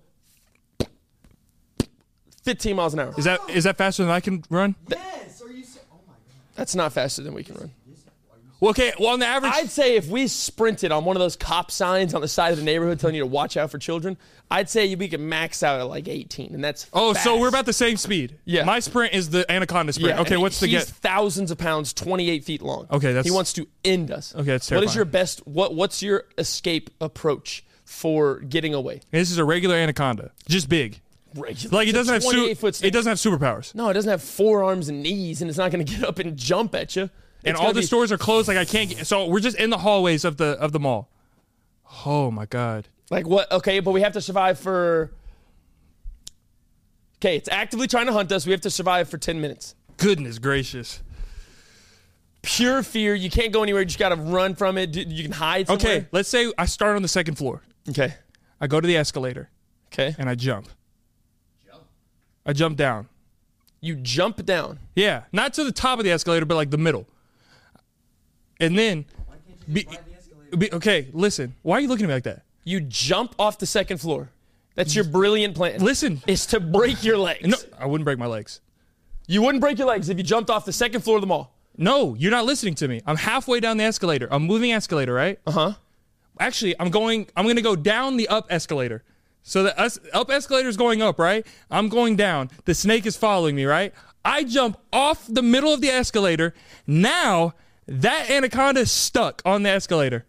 15 miles an hour. Is that faster than I can run? Yes. Are you? Oh my God. That's not faster than we can run. Well, okay. Well, on the average, I'd say if we sprinted on one of those cop signs on the side of the neighborhood telling you to watch out for children, I'd say we could max out at like 18, and that's fast. So we're about the same speed. Yeah. My sprint is the anaconda sprint. Yeah, Okay, and what's the he's get? thousands of pounds, 28 feet long. Okay, he wants to end us. Okay, that's What is your terrifying. best? What's your escape approach for getting away? This is a regular anaconda, just big. Regular. Like it doesn't have 28-foot snake. it doesn't have superpowers. No, it doesn't have forearms and knees, and it's not going to get up and jump at you. And all the stores are closed. Like I can't get. So we're just in the hallways of the mall. Oh my God. Like what? Okay, but we have to survive for. Okay, it's actively trying to hunt us. We have to survive for 10 minutes. Goodness gracious. Pure fear. You can't go anywhere. You just got to run from it. You can hide somewhere. Okay, let's say I start on the second floor. Okay. I go to the escalator. Okay. and I jump. I jump down. You jump down. Yeah, not to the top of the escalator, but like the middle. And then, okay, listen. Why are you looking at me like that? You jump off the second floor. That's your brilliant plan. Listen. Is to break your legs. No, I wouldn't break my legs. You wouldn't break your legs if you jumped off the second floor of the mall. No, you're not listening to me. I'm halfway down the escalator. I'm moving escalator, right? Uh-huh. Actually, I'm going to go down the up escalator. So the up escalator is going up, right? I'm going down. The snake is following me, right? I jump off the middle of the escalator. Now, that anaconda is stuck on the escalator.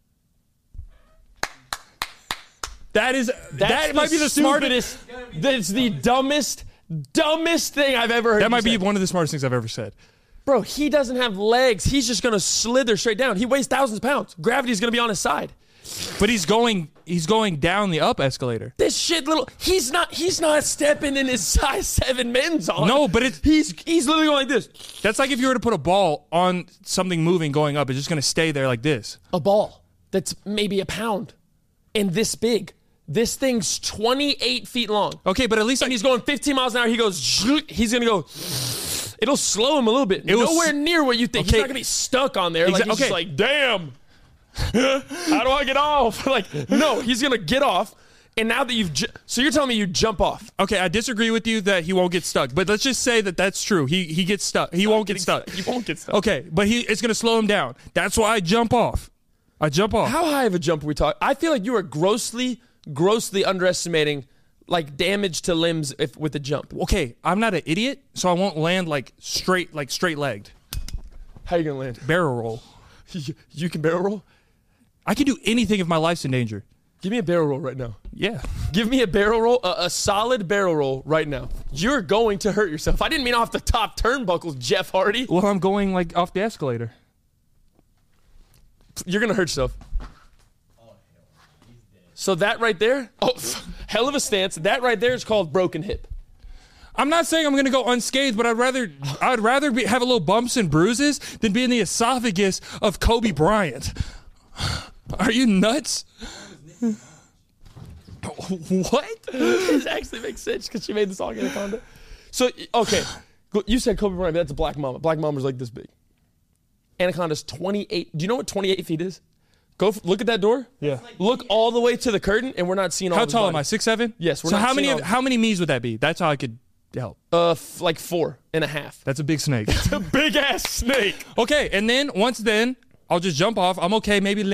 That might be the smartest. That's the dumbest thing I've ever heard. That might be one of the smartest things I've ever said. Bro, he doesn't have legs. He's just going to slither straight down. He weighs thousands of pounds. Gravity's going to be on his side. But he's going down the up escalator. This shit he's not stepping in his size 7 men's on. No, but he's literally going like this. That's like if you were to put a ball on something moving going up, it's just going to stay there like this. A ball that's maybe a pound and this big. This thing's 28 feet long. Okay, but at least and he's going 15 miles an hour. He's going to go. It'll slow him a little bit. Nowhere near what you think. Okay. He's not going to be stuck on there. Like, he's just like, damn. How do I get off? Like, no, he's going to get off. And now that so you're telling me you jump off. Okay, I disagree with you that he won't get stuck. But let's just say that that's true. He gets stuck. He won't get stuck. He won't get stuck. Okay, but it's going to slow him down. That's why I jump off. I jump off. How high of a jump are we talking? I feel like you are grossly underestimating like damage to limbs with a jump. Okay, I'm not an idiot, so I won't land like straight legged. How you gonna land? Barrel roll. You can barrel roll? I can do anything if my life's in danger. Give me a barrel roll right now. Yeah. Give me a barrel roll, a solid barrel roll right now. You're going to hurt yourself. I didn't mean off the top turnbuckles, Jeff Hardy. Well, I'm going like off the escalator. You're gonna hurt yourself. So that right there, hell of a stance. That right there is called broken hip. I'm not saying I'm going to go unscathed, but I'd rather have a little bumps and bruises than be in the esophagus of Kobe Bryant. Are you nuts? What? This actually makes sense because she made the song Anaconda. So, okay, you said Kobe Bryant, but that's a Black Mamba. Black Mamba's like this big. Anaconda's 28. Do you know what 28 feet is? Look at that door. Yeah. Look all the way to the curtain, and we're not seeing all. How tall am I? 6'7"? Yes. So how many me's would that be? That's how I could help. Like 4.5. That's a big snake. It's a big ass snake. Okay, and then once I'll just jump off. I'm okay. Maybe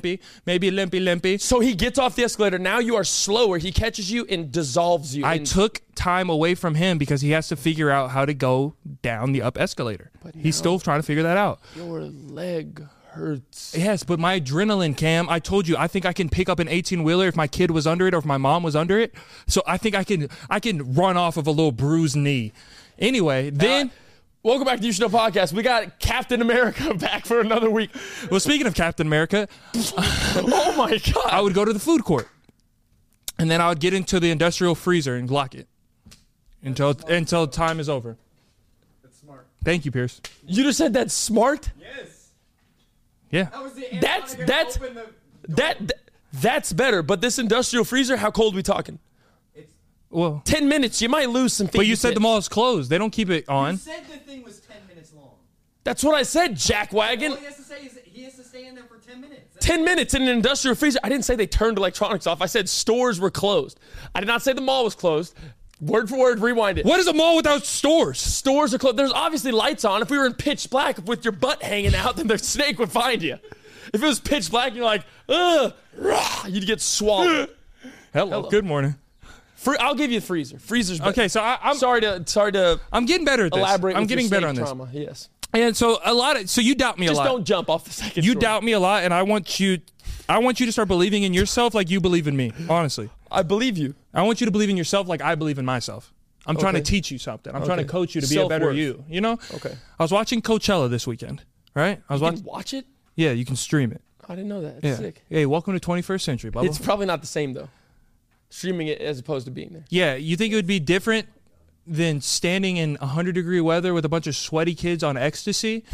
limpy. So he gets off the escalator. Now you are slower. He catches you and dissolves you. I took time away from him because he has to figure out how to go down the up escalator. He's still trying to figure that out. Your leg hurts. Yes, but my adrenaline, Cam, I told you, I think I can pick up an 18-wheeler if my kid was under it or if my mom was under it. So I think I can run off of a little bruised knee. Anyway, then... Welcome back to You Should Know Podcast. We got Captain America back for another week. Well, speaking of Captain America... oh, my God. I would go to the food court. And then I would get into the industrial freezer and lock it until time is over. That's smart. Thank you, Pierce. You just said that's smart? Yes. Yeah. That was the That's better. But this industrial freezer, how cold are we talking? Well, 10 minutes, you might lose some feet. But you said the mall is closed. They don't keep it on. You said the thing was 10 minutes long. That's what I said, jackwagon. All he has to say is he has to stay in there for 10 minutes. 10 minutes in an industrial freezer. I didn't say they turned electronics off. I said stores were closed. I did not say the mall was closed. Word for word, rewind it. What is a mall without stores? Stores are closed. There's obviously lights on. If we were in pitch black with your butt hanging out, then the snake would find you. If it was pitch black and you're like, ugh, rah, you'd get swallowed. Hello. Good morning. I'll give you the freezer. Freezer's better. Okay, so I'm sorry to. I'm getting better at this. Elaborate. I'm with getting your better on snake this. trauma. Yes. And so you doubt me a lot. Just don't jump off the second. You story. doubt me a lot, and I want you to start believing in yourself like you believe in me. Honestly, I believe you. I want you to believe in yourself like I believe in myself. I'm trying to teach you something. I'm trying to coach you to be a better you. You know? Okay. I was watching Coachella this weekend. Right? You can watch it? Yeah, you can stream it. I didn't know that. It's Yeah. sick. Hey, welcome to 21st century, Bubba. It's probably not the same though. Streaming it as opposed to being there. Yeah, you think it would be different than standing in 100-degree weather with a bunch of sweaty kids on ecstasy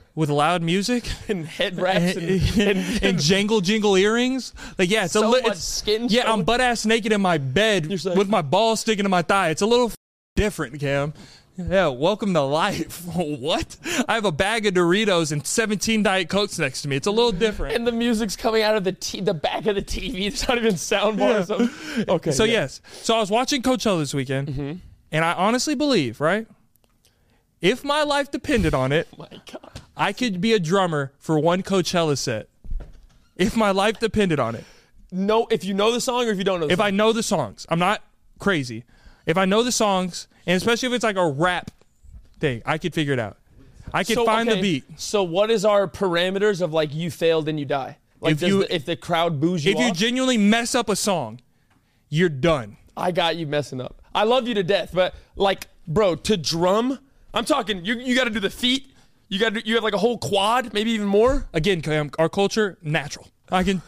with loud music and head wraps and jangle jingle earrings. Like, yeah, it's so a much skin. yeah, showing. I'm butt ass naked in my bed You're with my balls sticking to my thigh. It's a little different, Cam. Yeah, welcome to life. What? I have a bag of Doritos and 17 Diet Cokes next to me. It's a little different. And the music's coming out of the back of the TV. There's not even sound bar or something. Okay. So, yeah. yes. So, I was watching Coachella this weekend, and I honestly believe, right, if my life depended on it, Oh my God. I could be a drummer for one Coachella set. If my life depended on it. No, if you know the song or if you don't know the If song. I know the songs. I'm not crazy. If I know the songs, and especially if it's like a rap thing, I could figure it out. I could find the beat. So what is our parameters of like you failed and you die? Like if the crowd boos you If you off? genuinely mess up a song, you're done. I got you messing up. I love you to death, but like, bro, to drum, I'm talking. You got to do the feet. You have like a whole quad, maybe even more. Again, Cam, our culture, natural. I can.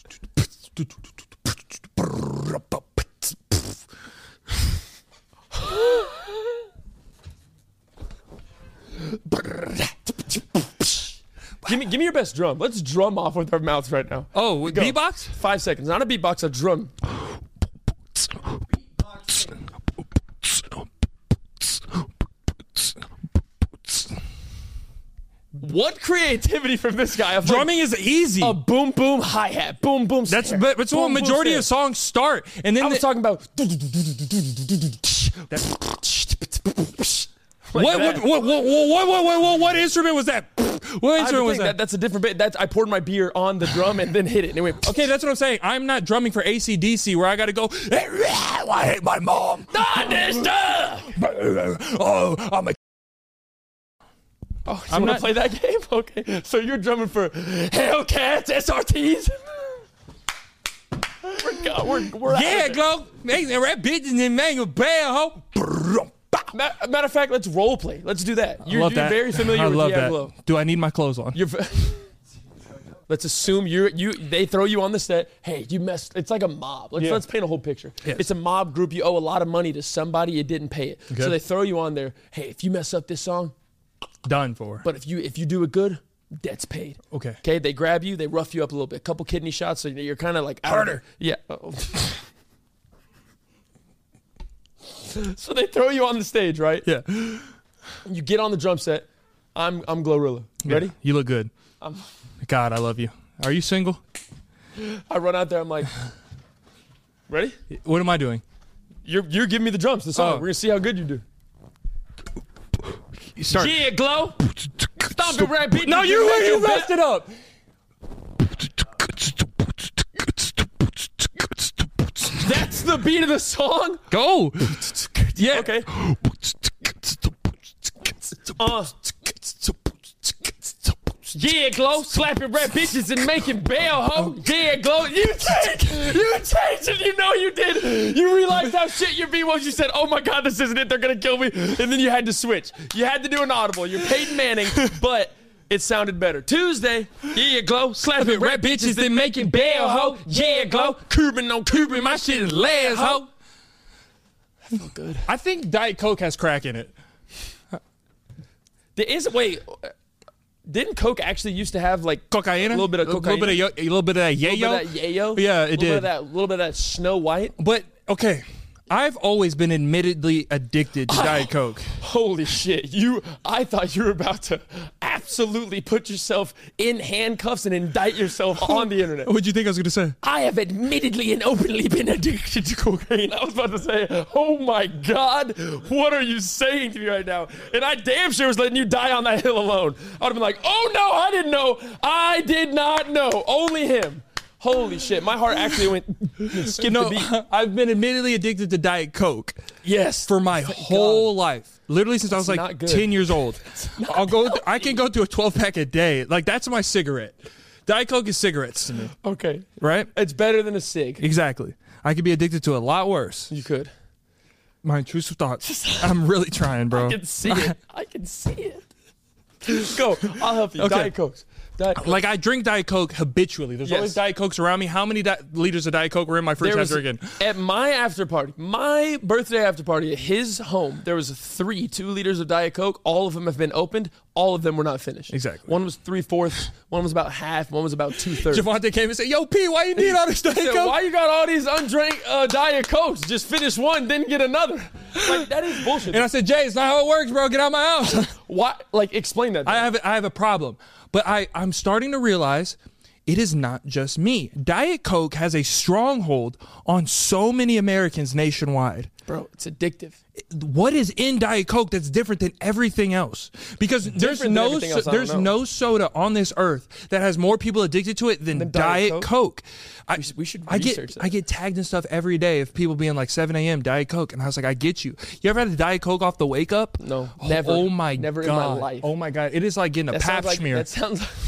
Give me your best drum. Let's drum off with our mouths right now. Oh, Go. beatbox? 5 seconds. Not a beatbox, a drum. What creativity from this guy? Of like Drumming is easy. a boom boom hi hat, boom boom. That's snare, what boom, boom, majority snare. of songs start, and then I was talking about. what instrument was that? What instrument was that? That's a different bit. I poured my beer on the drum and then hit it, and it went. Okay, that's what I'm saying. I'm not drumming for AC/DC where I got to go. I hate my mom. Oh, I'm a. Oh, I'm you want not- to play that game? Okay, so you're drumming for Hellcats, SRTs. we're out Yeah, of there. go. Make the rap bitches and make a bad hoe. Matter of fact, let's role play. Let's do that. You're love that. very familiar I with love Diablo. that. Do I need my clothes on? Let's assume they throw you on the set. Hey, you messed. It's like a mob. Let's paint a whole picture. Yes. It's a mob group. You owe a lot of money to somebody. You didn't pay it, Okay. so they throw you on there. Hey, if you mess up this song, Done for. but if you do it good, debt's paid. Okay. Okay. They grab you. They rough you up a little bit. Couple kidney shots, so you're kind of like out of Harder. there. Yeah. Uh-oh. So they throw you on the stage, right? Yeah. You get on the drum set. I'm Glorilla. Ready? You look good. God, I love you. Are you single? I run out there. I'm like, ready? What am I doing? You're giving me the drums. The song. Oh. We're gonna see how good you do. You start. Yeah, Glow. Stomp it right, bitch. No, you messed it up. That's the beat of the song. Go. Yeah. Okay. Yeah, Glow, slapping red bitches and making bail, ho. Yeah, Glow, you changed, and you know you did. You realized how shit your beat was. You said, "Oh my God, this isn't it. They're gonna kill me," and then you had to switch. You had to do an audible. You're Peyton Manning, but it sounded better. Tuesday, yeah, Glow, slapping red bitches then making bail, ho. Yeah, Glow, Cuban on Cuban, my shit is last, ho. I feel good. I think Diet Coke has crack in it. Didn't Coke actually used to have like Cocaine? a little bit of cocaine, A little bit of a yayo. little bit of that yayo? Yeah, it did. A little bit of that Snow White. But okay, I've always been admittedly addicted to Diet Coke. Holy shit! I thought you were about to absolutely put yourself in handcuffs and indict yourself on the internet. What'd you think I was gonna say? I have admittedly and openly been addicted to cocaine. I was about to say, oh my God, what are you saying to me right now? And I damn sure was letting you die on that hill alone. I would have been like, oh no, I didn't know. I did not know. Only him. Holy shit, my heart actually went skipped the beat. I've been admittedly addicted to Diet Coke Yes. for my whole life. Literally since I was like not good. 10 years old. I can go through a 12-pack a day. Like, that's my cigarette. Diet Coke is cigarettes to me, Okay. right? It's better than a cig. Exactly. I could be addicted to a lot worse. You could. My intrusive thoughts. I'm really trying, bro. I can see it. I can see it. Go. I'll help you. Okay. Diet Cokes. Diet Coke. Like, I drink Diet Coke habitually. There's Yes. always Diet Cokes around me. How many liters of Diet Coke were in my fridge There after was, again? at my after party, my birthday after party at his home, there was 2 liters of Diet Coke. All of them have been opened. All of them were not finished. Exactly. One was 3/4, one was about half, one was about 2/3. Javante came and said, "Yo, P, why you need all this Diet I said, Coke?" why you got all these undrank Diet Cokes? Just finish one, then get another. Like, that is bullshit. And I said, "Jay, it's not how it works, bro. Get out of my house." Why? Like, explain that. I have a problem, but I'm starting to realize it is not just me. Diet Coke has a stronghold on so many Americans nationwide. Bro, it's addictive. What is in Diet Coke that's different than everything else? Because there's than everything else, I don't know. no soda on this earth that has more people addicted to it than Diet Diet Coke. We should I research that. get tagged and stuff every day of people being like 7 a.m. Diet Coke, and I was like, I get you. You ever had a Diet Coke off the wake up? No, never. Oh my Never god. in my life. Oh my god. It is like getting a pap smear. That sounds like.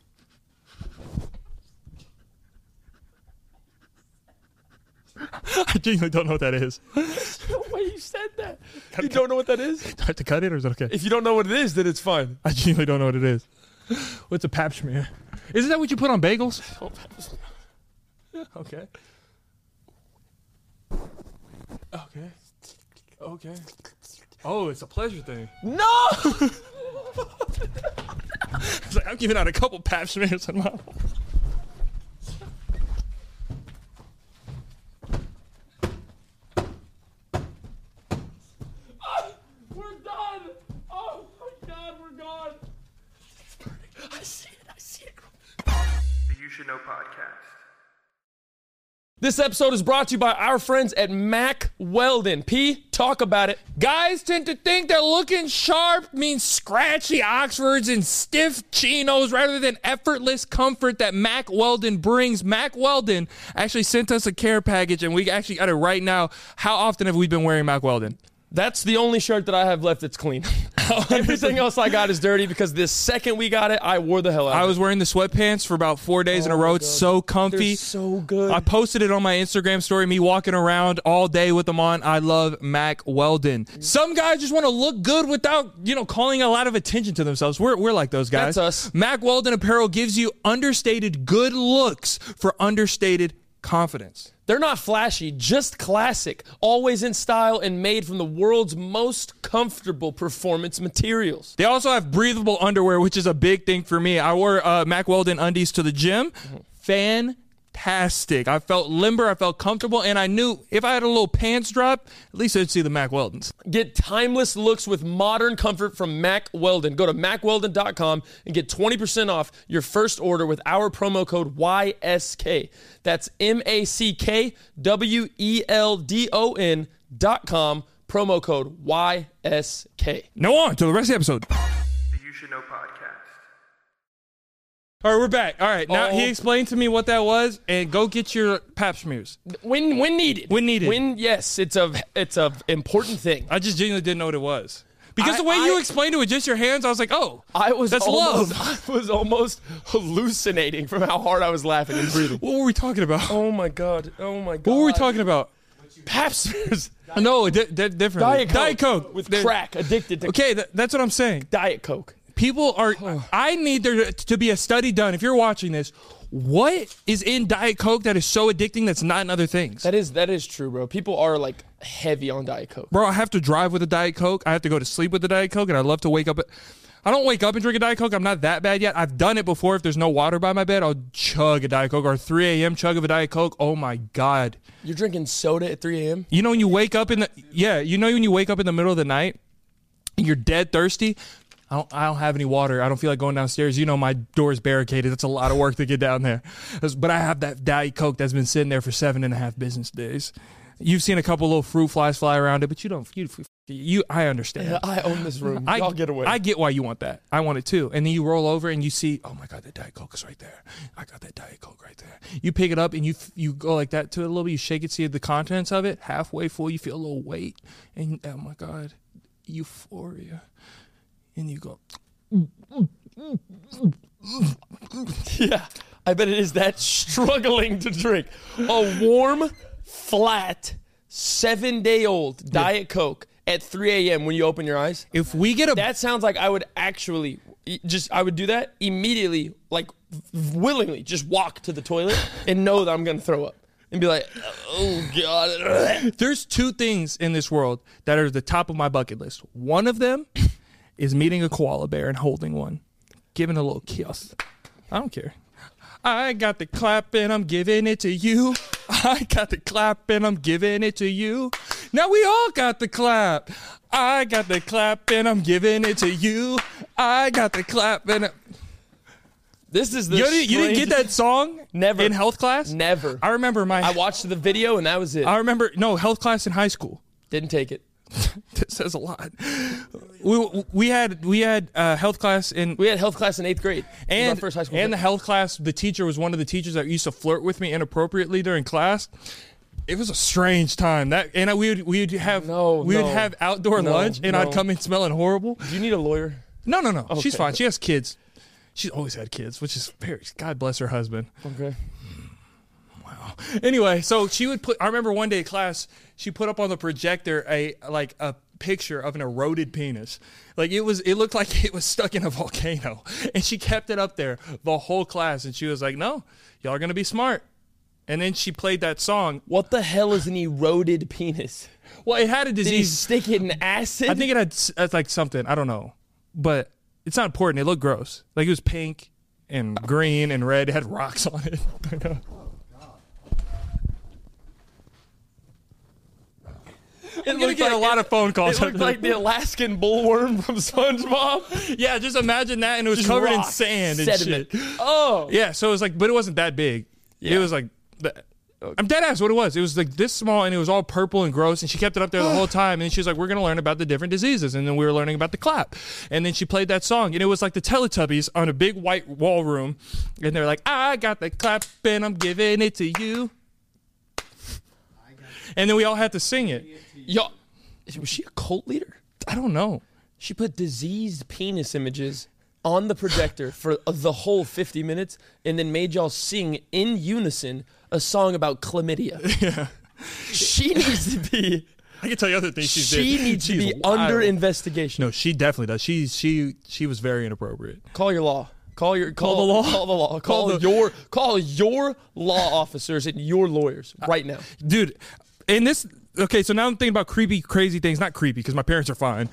I genuinely don't know what that is. Do No way you said that. You don't know what that is? I have to cut it, or is it okay? If you don't know what it is, then it's fine. I genuinely don't know what it is. What's a pap smear? Isn't that what you put on bagels? Okay. Okay. Okay. Oh, it's a pleasure thing. No! It's like, I'm giving out a couple pap smears on my. We're done! Oh my god, we're gone! I see it. The You Should Know Podcast. This episode is brought to you by our friends at Mack Weldon. P, talk about it. Guys tend to think that looking sharp means scratchy Oxfords and stiff chinos rather than effortless comfort that Mack Weldon brings. Mack Weldon actually sent us a care package, and we actually got it right now. How often have we been wearing Mack Weldon? That's the only shirt that I have left that's clean. Everything else I got is dirty because the second we got it, I wore the hell out of it. I was wearing the sweatpants for about 4 days in a row. It's so comfy. They're so good. I posted it on my Instagram story, me walking around all day with them on. I love Mack Weldon. Some guys just want to look good without, calling a lot of attention to themselves. We're like those guys. That's us. Mack Weldon apparel gives you understated good looks for understated confidence. They're not flashy, just classic. Always in style and made from the world's most comfortable performance materials. They also have breathable underwear, which is a big thing for me. I wore Mack Weldon undies to the gym. Fantastic. I felt limber, I felt comfortable, and I knew if I had a little pants drop, at least I'd see the Mack Weldons. Get timeless looks with modern comfort from Mack Weldon. Go to MackWeldon.com and get 20% off your first order with our promo code YSK. That's MackWeldon.com, promo code YSK. Now on to the rest of the episode. The You Should Know Podcast. All right, we're back. All right, now Oh. he explained to me what that was, and go get your pap smears. When needed. When needed. Yes, it's a important thing. I just genuinely didn't know what it was. Because I- the way I- you explained it with just your hands, I was like, oh, that's love. I was almost hallucinating from how hard I was laughing and breathing. What were we talking about? Oh my god. Oh my god. What were we talking about? Pap smears. No, different. Diet Coke. With They're- crack. Addicted to Okay, that's what I'm saying. Diet Coke. People are. I need there to be a study done. If you're watching this, what is in Diet Coke that is so addicting that's not in other things? That is true, bro. People are like heavy on Diet Coke. Bro, I have to drive with a Diet Coke. I have to go to sleep with a Diet Coke, and I love to wake up. I don't wake up and drink a Diet Coke. I'm not that bad yet. I've done it before. If there's no water by my bed, I'll chug a Diet Coke, or a 3 a.m. chug of a Diet Coke. Oh my God. You're drinking soda at 3 a.m.? You know when you wake up in the when you wake up in the middle of the night and you're dead thirsty? I don't have any water. I don't feel like going downstairs. My door is barricaded. It's a lot of work to get down there. But I have that Diet Coke that's been sitting there for 7.5 business days. You've seen a couple little fruit flies fly around it, but you don't. I understand. Yeah, I own this room. Y'all get away. I get why you want that. I want it too. And then you roll over and you see, oh my God, that Diet Coke is right there. I got that Diet Coke right there. You pick it up and you go like that to it a little bit. You shake it, see the contents of it. Halfway full, you feel a little weight. And oh my God, euphoria. And you go. Yeah, I bet it is that struggling to drink. A warm, flat, 7-day-old Diet Coke at 3 a.m. when you open your eyes. If we get a That sounds like I would actually I would do that immediately, like willingly, just walk to the toilet and know that I'm gonna throw up and be like, oh God. There's two things in this world that are the top of my bucket list. One of them is meeting a koala bear and holding one, giving a little kiss. I don't care. I got the clap and I'm giving it to you. I got the clap and I'm giving it to you. Now we all got the clap. I got the clap and I'm giving it to you. I got the clap and... This is the You didn't get that song? Never. In health class? Never. I remember I watched the video and that was it. health class in high school. Didn't take it. That says a lot. We had health class in... We had health class in 8th grade. It was our first high school And the class. health class, the teacher was one of the teachers that used to flirt with me inappropriately during class. It was a strange time. We would have outdoor lunch, and I'd come in smelling horrible. Do you need a lawyer? No. Okay. She's fine. She has kids. She's always had kids, which is very... God bless her husband. Okay. Wow. Anyway, so she would put... I remember one day in class, she put up on the projector a picture of an eroded penis. Like it looked like it was stuck in a volcano. And she kept it up there the whole class. And she was like, no, y'all are going to be smart. And then she played that song. What the hell is an eroded penis? Well, it had a Did he disease. stick it in acid? I think it had like something. I don't know. But it's not important. It looked gross. Like it was pink and green and red. It had rocks on it. I'm going to get a lot of phone calls. It looked like the Alaskan bullworm from SpongeBob. Yeah, just imagine that. And it was Just covered in rock, sand and sediment. shit. Oh. Yeah, so it was like, but it wasn't that big. Yeah. It was like, I'm dead ass what it was. It was like this small and it was all purple and gross. And she kept it up there the whole time. And then she was like, we're going to learn about the different diseases. And then we were learning about the clap. And then she played that song. And it was like the Teletubbies on a big white wall room. And they're like, I got the clap and I'm giving it to you. And then we all had to sing it. Yo, was she a cult leader? I don't know. She put diseased penis images on the projector for the whole 50 minutes and then made y'all sing in unison a song about chlamydia. Yeah. She needs to be... I can tell you other things she's She needs to She's be wild. under investigation. No, she definitely does. She was very inappropriate. Call your law. Call the law. Call the law. Call your law officers and your lawyers right now. Dude, and this... Okay, so now I'm thinking about creepy, crazy things. Not creepy, because my parents are fine.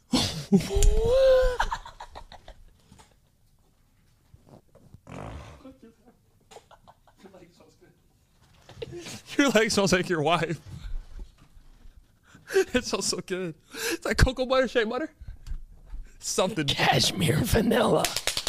Your leg smells like your wife. It smells so good. It's like cocoa butter, shea butter. Something. Cashmere vanilla.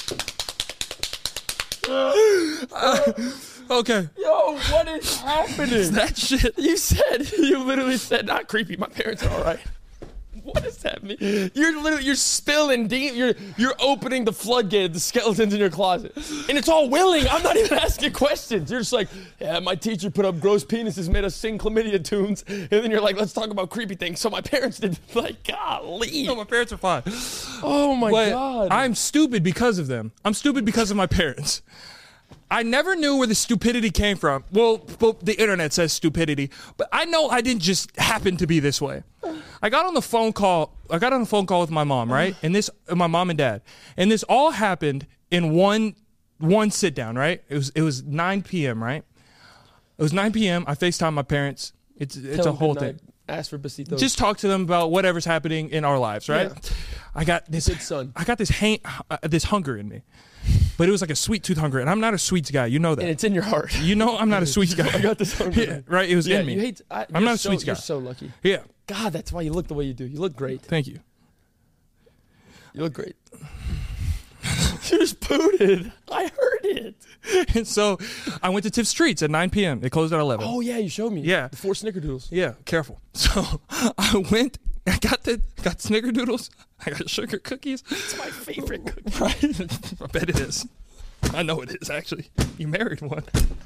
Okay. Yo, what is happening? That shit. You literally said, not creepy, my parents are all right. What does that mean? You're spilling deep. You're opening the floodgate of the skeletons in your closet. And it's all willing. I'm not even asking questions. You're just like, yeah, my teacher put up gross penises, made us sing chlamydia tunes. And then you're like, let's talk about creepy things. So my parents did, like, golly. No, my parents are fine. Oh, my But God. I'm stupid because of them. I'm stupid because of my parents. I never knew where the stupidity came from. Well, the internet says stupidity, but I know I didn't just happen to be this way. I got on the phone call with my mom, right? And my mom and dad. And this all happened in one sit down, right? It was 9 p.m., right? It was 9 p.m. I FaceTime my parents. It's a whole thing. Ask for besitos. Just talk to them about whatever's happening in our lives, right? Yeah. I got this Good son. I got this hunger in me. But it was like a sweet tooth hunger, and I'm not a sweets guy. You know that. And it's in your heart. You know I'm not a sweets guy. I got this hunger. Yeah, right? It was in me. You hate. I'm not a sweets guy. You're so lucky. Yeah. God, that's why you look the way you do. You look great. Thank you. You look great. You just pooted. I heard it. And so I went to Tiff's Treats at 9 p.m. They closed at 11. Oh yeah, you showed me. Yeah. The 4 snickerdoodles. Yeah, careful. So I went, I got snickerdoodles, I got sugar cookies. It's my favorite cookie. Right? I bet it is. I know it is, actually. You married one.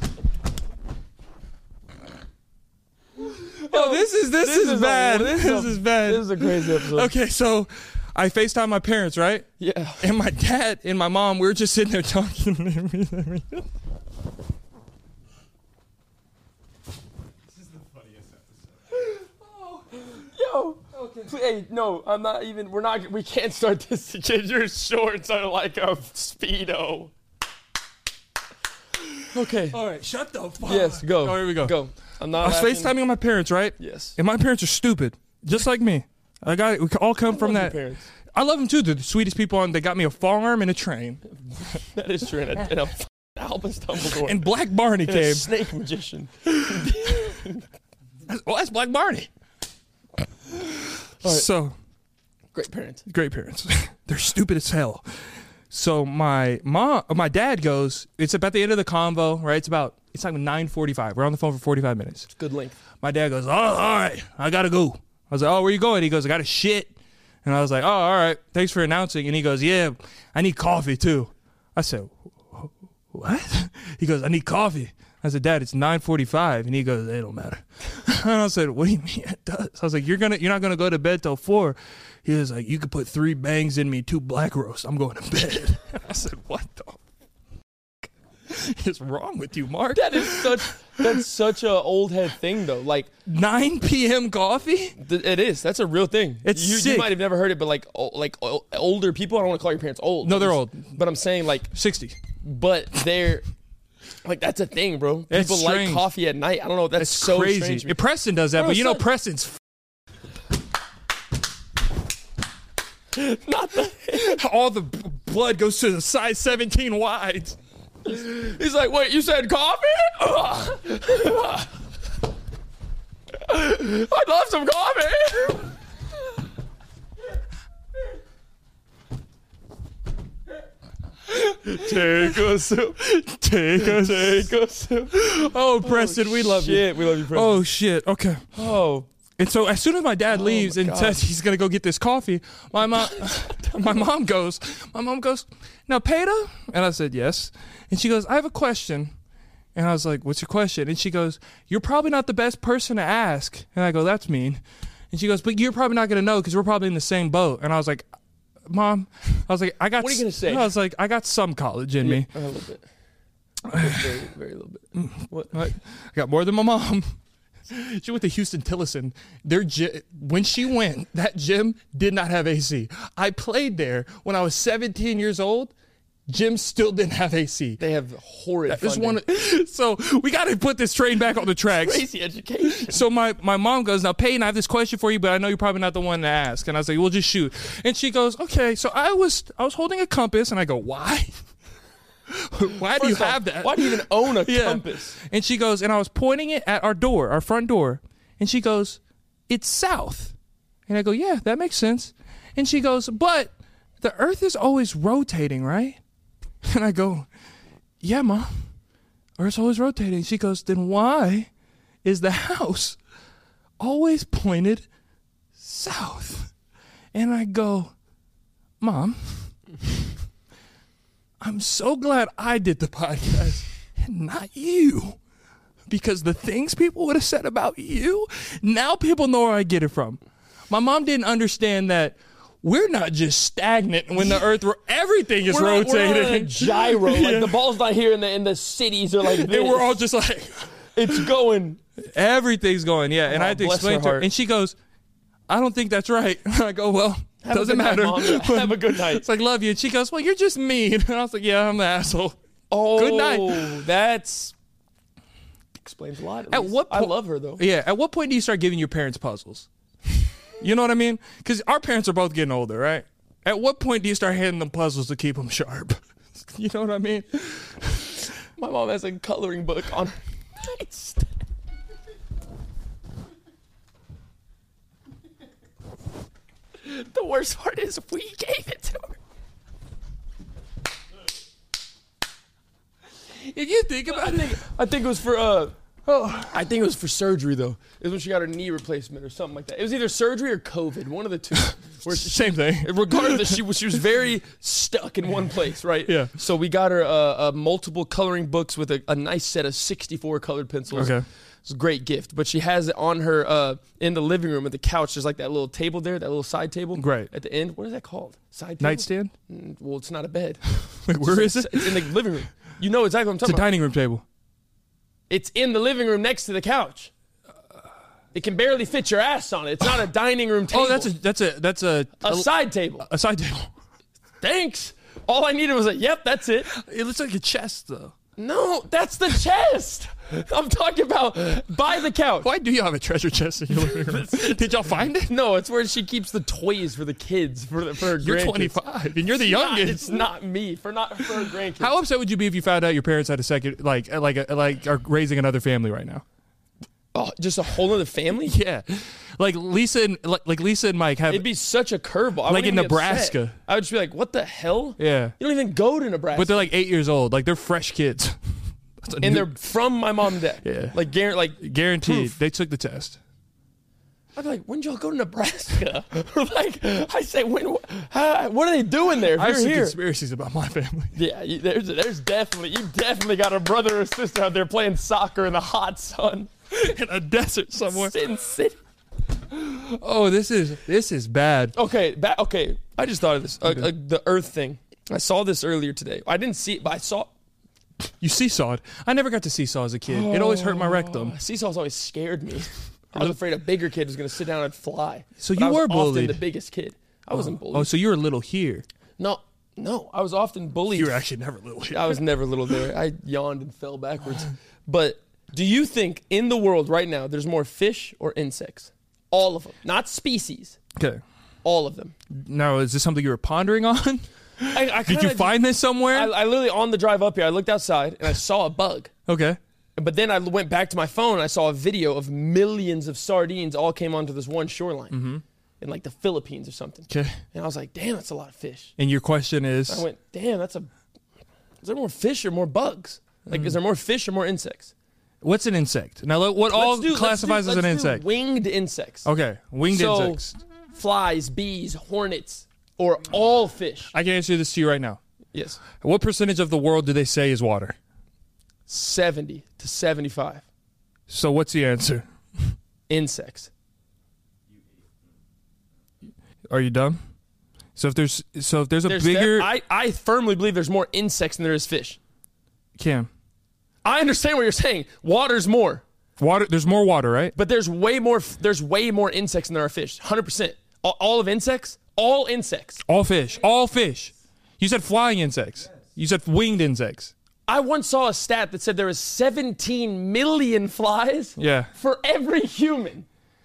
Oh, this is bad. This is bad. This is a crazy episode. Okay, so I FaceTime my parents, right? Yeah. And my dad and my mom, we were just sitting there talking. Yo. Hey, no, I'm not even. We can't start this. Your shorts are like a Speedo. Okay. All right, shut the fuck. Yes, go. Oh, here we go. Go. I'm not. I was FaceTiming with my parents, right? Yes. And my parents are stupid, just like me. We all come from love that. your parents. I love them too. They're the sweetest people on. They got me a farm and a train. That is true. And a Albus Dumbledore. And Black Barney And a came. snake magician. Well, that's Black Barney. So Great parents. great parents. They're stupid as hell. So my dad goes. It's about the end of the convo, right? It's like 9:45. We're on the phone for 45 minutes. Good length. My dad goes, "Oh, all right, I gotta go." I was like, "Oh, where you going?" He goes, "I gotta shit." And I was like, "Oh, all right, thanks for announcing." And he goes, "Yeah, I need coffee too." I said, "What?" He goes, "I need coffee." I said, "Dad, it's 9:45." And he goes, "It don't matter." And I said, "What do you mean it does?" I was like, "You're not gonna go to bed till 4." He was like, "You could put 3 bangs in me, 2 black roasts. I'm going to bed." I said, "What the fuck is wrong with you, Mark?" That's such a old head thing though. Like 9 p.m. coffee? it is. That's a real thing. It's you sick. might have never heard it, but older people. I don't want to call your parents old. No, they're old. But I'm saying 60. but they're like that's a thing, bro. It's People like strange. coffee at night. I don't know. That's It's so crazy. strange. Yeah, Preston does that, Bro, but you know son- Preston's Not the. all the blood goes to the size 17 wides. He's like, wait, you said coffee? I'd love some coffee. Take a sip. Take us. Take a sip. Oh, Preston, we love you. Shit, we love you, Preston. Oh shit. Okay. Oh. And so as soon as my dad leaves my and God. says he's gonna go get this coffee, my mom goes, "Now, Peter?" And I said, "Yes." And she goes, "I have a question." And I was like, "What's your question?" And she goes, "You're probably not the best person to ask." And I go, "That's mean." And she goes, "But you're probably not gonna know because we're probably in the same boat." And I was like, "Mom," I was like, "I got." What are you gonna say? I was like, "I got some college in me. A little bit. Very, very little bit. What? I got more than my mom." She went to Houston Tillotson. When she went, that gym did not have AC. I played there when I was 17 years old. Gym still didn't have AC. They have horrid This funding. one, so we got to put this train back on the tracks. Crazy education. So my mom goes, "Now, Peyton, I have this question for you, but I know you're probably not the one to ask." And I was like, "We'll just shoot." And she goes, "Okay." So I was holding a compass, and I go, "Why? Why do you First off, have that? Why do you even own a Yeah. compass? And she goes, and I was pointing it at our front door. And she goes, "It's south." And I go, "Yeah, that makes sense." And she goes, "But the earth is always rotating, right?" And I go, "Yeah, Mom, Earth's always rotating." She goes, "Then why is the house always pointed south?" And I go, "Mom, I'm so glad I did the podcast and not you. Because the things people would have said about you, now people know where I get it from." My mom didn't understand that we're not just stagnant when the earth, everything is rotating. We're not on a gyro. Like the ball's not here in the cities are like this. And we're all just like, It's going. everything's going. Yeah. And Oh, I had to bless explain her to her. heart. And she goes, "I don't think that's right." And I go, "Well, Have a doesn't good night, matter." Mom. Have a good night. It's like, "Love you." And she goes, "Well, you're just mean." And I was like, "Yeah, I'm an asshole." Oh, Good night. That's explains a lot. At least. what I point- love her though. Yeah. At what point do you start giving your parents puzzles? You know what I mean? Because our parents are both getting older, right? At what point do you start handing them puzzles to keep them sharp? You know what I mean? My mom has a coloring book on her nightstand. The worst part is we gave it to her. If you think about it, I think it was for I think it was for surgery though. It was when she got her knee replacement or something like that. It was either surgery or COVID, one of the two. Where same thing. regardless, she was very stuck in one place, right? Yeah. So we got her multiple coloring books with a nice set of 64 colored pencils. Okay. It's a great gift, but she has it on her in the living room at the couch. There's like that little table there, that little side table. Great. At the end, what is that called? Side table? Nightstand? Well, it's not a bed. Wait, where is it? It's in the living room. You know exactly what I'm It's a talking about. dining room table. It's in the living room next to the couch. It can barely fit your ass on it. It's not a dining room table. Oh, that's a side table. A side table. Thanks. All I needed was yep, that's it. It looks like a chest, though. No, that's the chest. I'm talking about by the couch. Why do you have a treasure chest in your living room? Did y'all find it? No, it's where she keeps the toys for the kids, for her grandkids. You're 25, and you're the youngest. It's not me, for her grandkids. How upset would you be if you found out your parents had a second, like are raising another family right now? Oh, just a whole other family? Yeah, like Lisa and Mike have. It'd be such a curveball. I Like wouldn't in even be Nebraska. upset. I would just be like, what the hell? Yeah. You don't even go to Nebraska. But they're like 8 years old. Like they're fresh kids. And they're from my mom and dad. Yeah. Like guaranteed. proof. They took the test. I'd be like, when did y'all go to Nebraska? Like, I say, what are they doing there? If I have you're some here. conspiracies about my family. Yeah, there's definitely, you definitely got a brother or sister out there playing soccer in the hot sun. In a desert somewhere. Sin City. Oh, this is bad. Okay, I just thought of this. The Earth thing. I saw this earlier today. I didn't see it, but I saw. You seesawed. I never got to seesaw as a kid. It always hurt my rectum. Seesaws always scared me. I was afraid a bigger kid was going to sit down and fly. So But you I was were often bullied. the biggest kid. I wasn't bullied. Oh, so you were little here. No, I was often bullied. You were actually never little here. I was never little there. I yawned and fell backwards. But do you think in the world right now there's more fish or insects? All of them. Not species. Okay. All of them. Now, is this something you were pondering on? I Did you find this somewhere? I literally, on the drive up here, I looked outside and I saw a bug. Okay. But then I went back to my phone and I saw a video of millions of sardines all came onto this one shoreline in like the Philippines or something. Okay. And I was like, damn, that's a lot of fish. And your question is? I went, damn, is there more fish or more bugs? Like, is there more fish or more insects? What's an insect? Now, what classifies as an insect? Winged insects. Okay, winged insects. Flies, bees, hornets, or all fish. I can answer this to you right now. Yes. What percentage of the world do they say is water? 70 to 75. So what's the answer? Insects. Are you dumb? So if there's a bigger I firmly believe there's more insects than there is fish. Cam. I understand what you're saying. Water's more. Water. There's more water, right? But there's way more insects than there are fish. 100%. All of insects? All insects. All fish. All fish. You said flying insects. You said winged insects. I once saw a stat that said there is 17 million flies Yeah. for every human.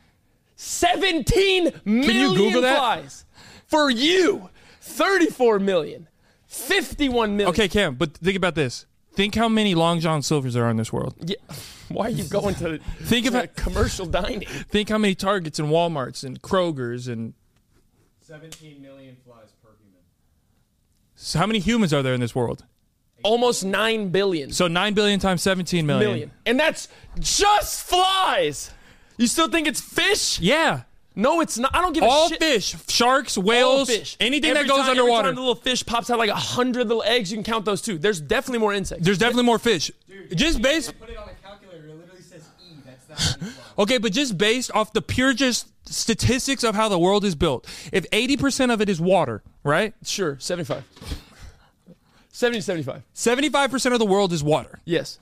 17 million Google that? flies. For you. 34 million. 51 million. Okay, Cam, but think about this. Think how many Long John Silvers there are in this world. Yeah. Why are you going to Think of it. commercial dining? Think how many Targets and Walmarts and Krogers and 17 million flies per human. so how many humans are there in this world? Almost 9 billion. So 9 billion times 17 million. And that's just flies. You still think it's fish? Yeah. No, it's not. I don't give a All shit. fish, sharks, All whales, fish. anything Every that goes time- underwater. Every time the little fish pops out like 100 little eggs, you can count those too. There's definitely more insects. There's definitely more fish. Just If based you put it on a calculator, it literally says E. That's not many flies. Okay, but just based off the pure just statistics of how the world is built. If 80% of it is water, right? Sure, 75. 70 to 75. 75% of the world is water. Yes,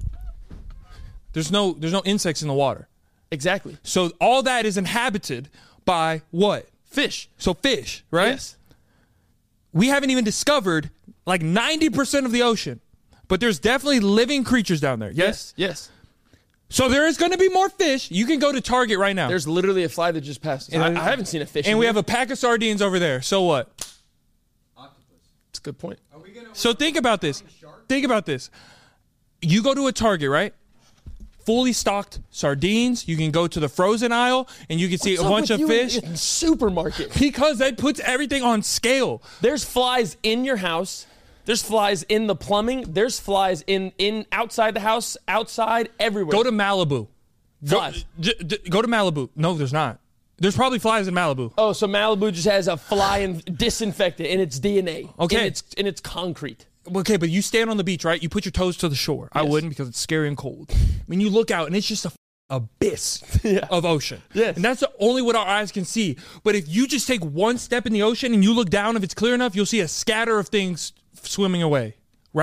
There's no insects in the water. exactly. So all that is inhabited by what? Fish. So fish, right? Yes. We haven't even discovered like 90% of the ocean. But there's definitely living creatures down there. Yes? Yes. So there is going to be more fish. You can go to Target right now. There's literally a fly that just passed. And I haven't seen a fish. and in we here. have a pack of sardines over there. So what? Octopus. That's a good point. Are we gonna? So think about this. Think about this. You go to a Target, right? Fully stocked sardines. You can go to the frozen aisle and you can see a bunch of fish. In the supermarket. Because that puts everything on scale. There's flies in your house. There's flies in the plumbing. There's flies in outside the house, outside, everywhere. Go to Malibu. flies. Go to Malibu. No, there's not. There's probably flies in Malibu. Oh, so Malibu just has a fly and disinfectant in its DNA. Okay. In its concrete. Okay, but you stand on the beach, right? You put your toes to the shore. I Yes. wouldn't because it's scary and cold. When you look out and it's just a abyss Yeah. of ocean. Yes. And that's the only what our eyes can see. But if you just take one step in the ocean and you look down, if it's clear enough, you'll see a scatter of things swimming away, right?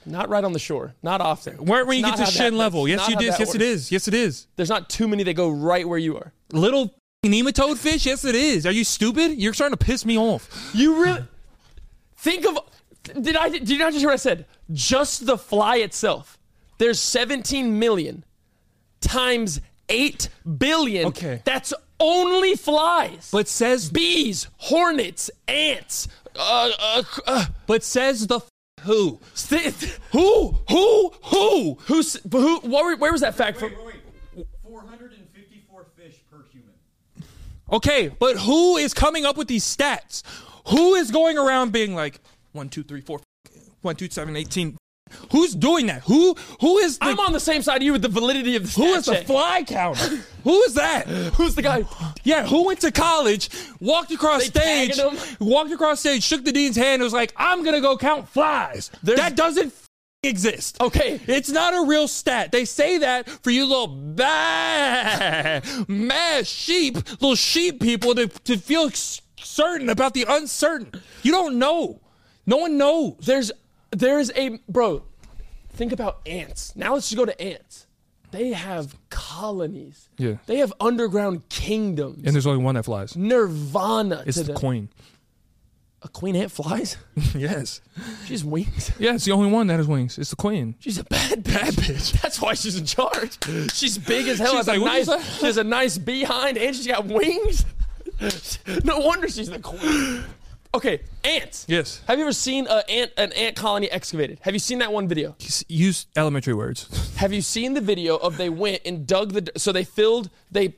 Not right on the shore. Not often. Where when you It's get not to how shin that- level. that's Yes, not you how do. that Yes, it works. is. Yes, it is. There's not too many that go right where you are. Little nematode fish. Yes, it is. Are you stupid? You're starting to piss me off. You really think of? Did you not just hear what I said? Just the fly itself. There's 17 million times 8 billion. Okay. That's only flies. But says bees, hornets, ants. but says the who? Who? Where was that fact from? Wait. 454 fish per human. Okay, but who is coming up with these stats? Who is going around being like 1, 2, 3, 4, 1, 2, 7, 18? Who's doing that? Who is the I'm on the same side of you with the validity of the who stat is the check. fly counter? Who is that? Who's the guy? Yeah, who went to college, walked across They stage, tagging shook the dean's hand, and was like, "I'm gonna go count flies." That doesn't exist. Okay. It's not a real stat. They say that for you little mad little sheep people to feel certain about the uncertain. You don't know. No one knows. There's a bro. Think about ants. Now let's just go to ants. They have colonies. Yeah. They have underground kingdoms. And there's only one that flies. Nirvana. It's to the them. queen. A queen ant flies. Yes. She has wings. Yeah, it's the only one that has wings. It's the queen. She's a bad bitch. That's why she's in charge. She's big as hell. She's like, what is that? She has a nice behind, and she's got wings. No wonder she's the queen. Okay, ants. Yes. Have you ever seen an ant colony excavated? Have you seen that one video? Use elementary words. Have you seen the video of they went and dug so they filled they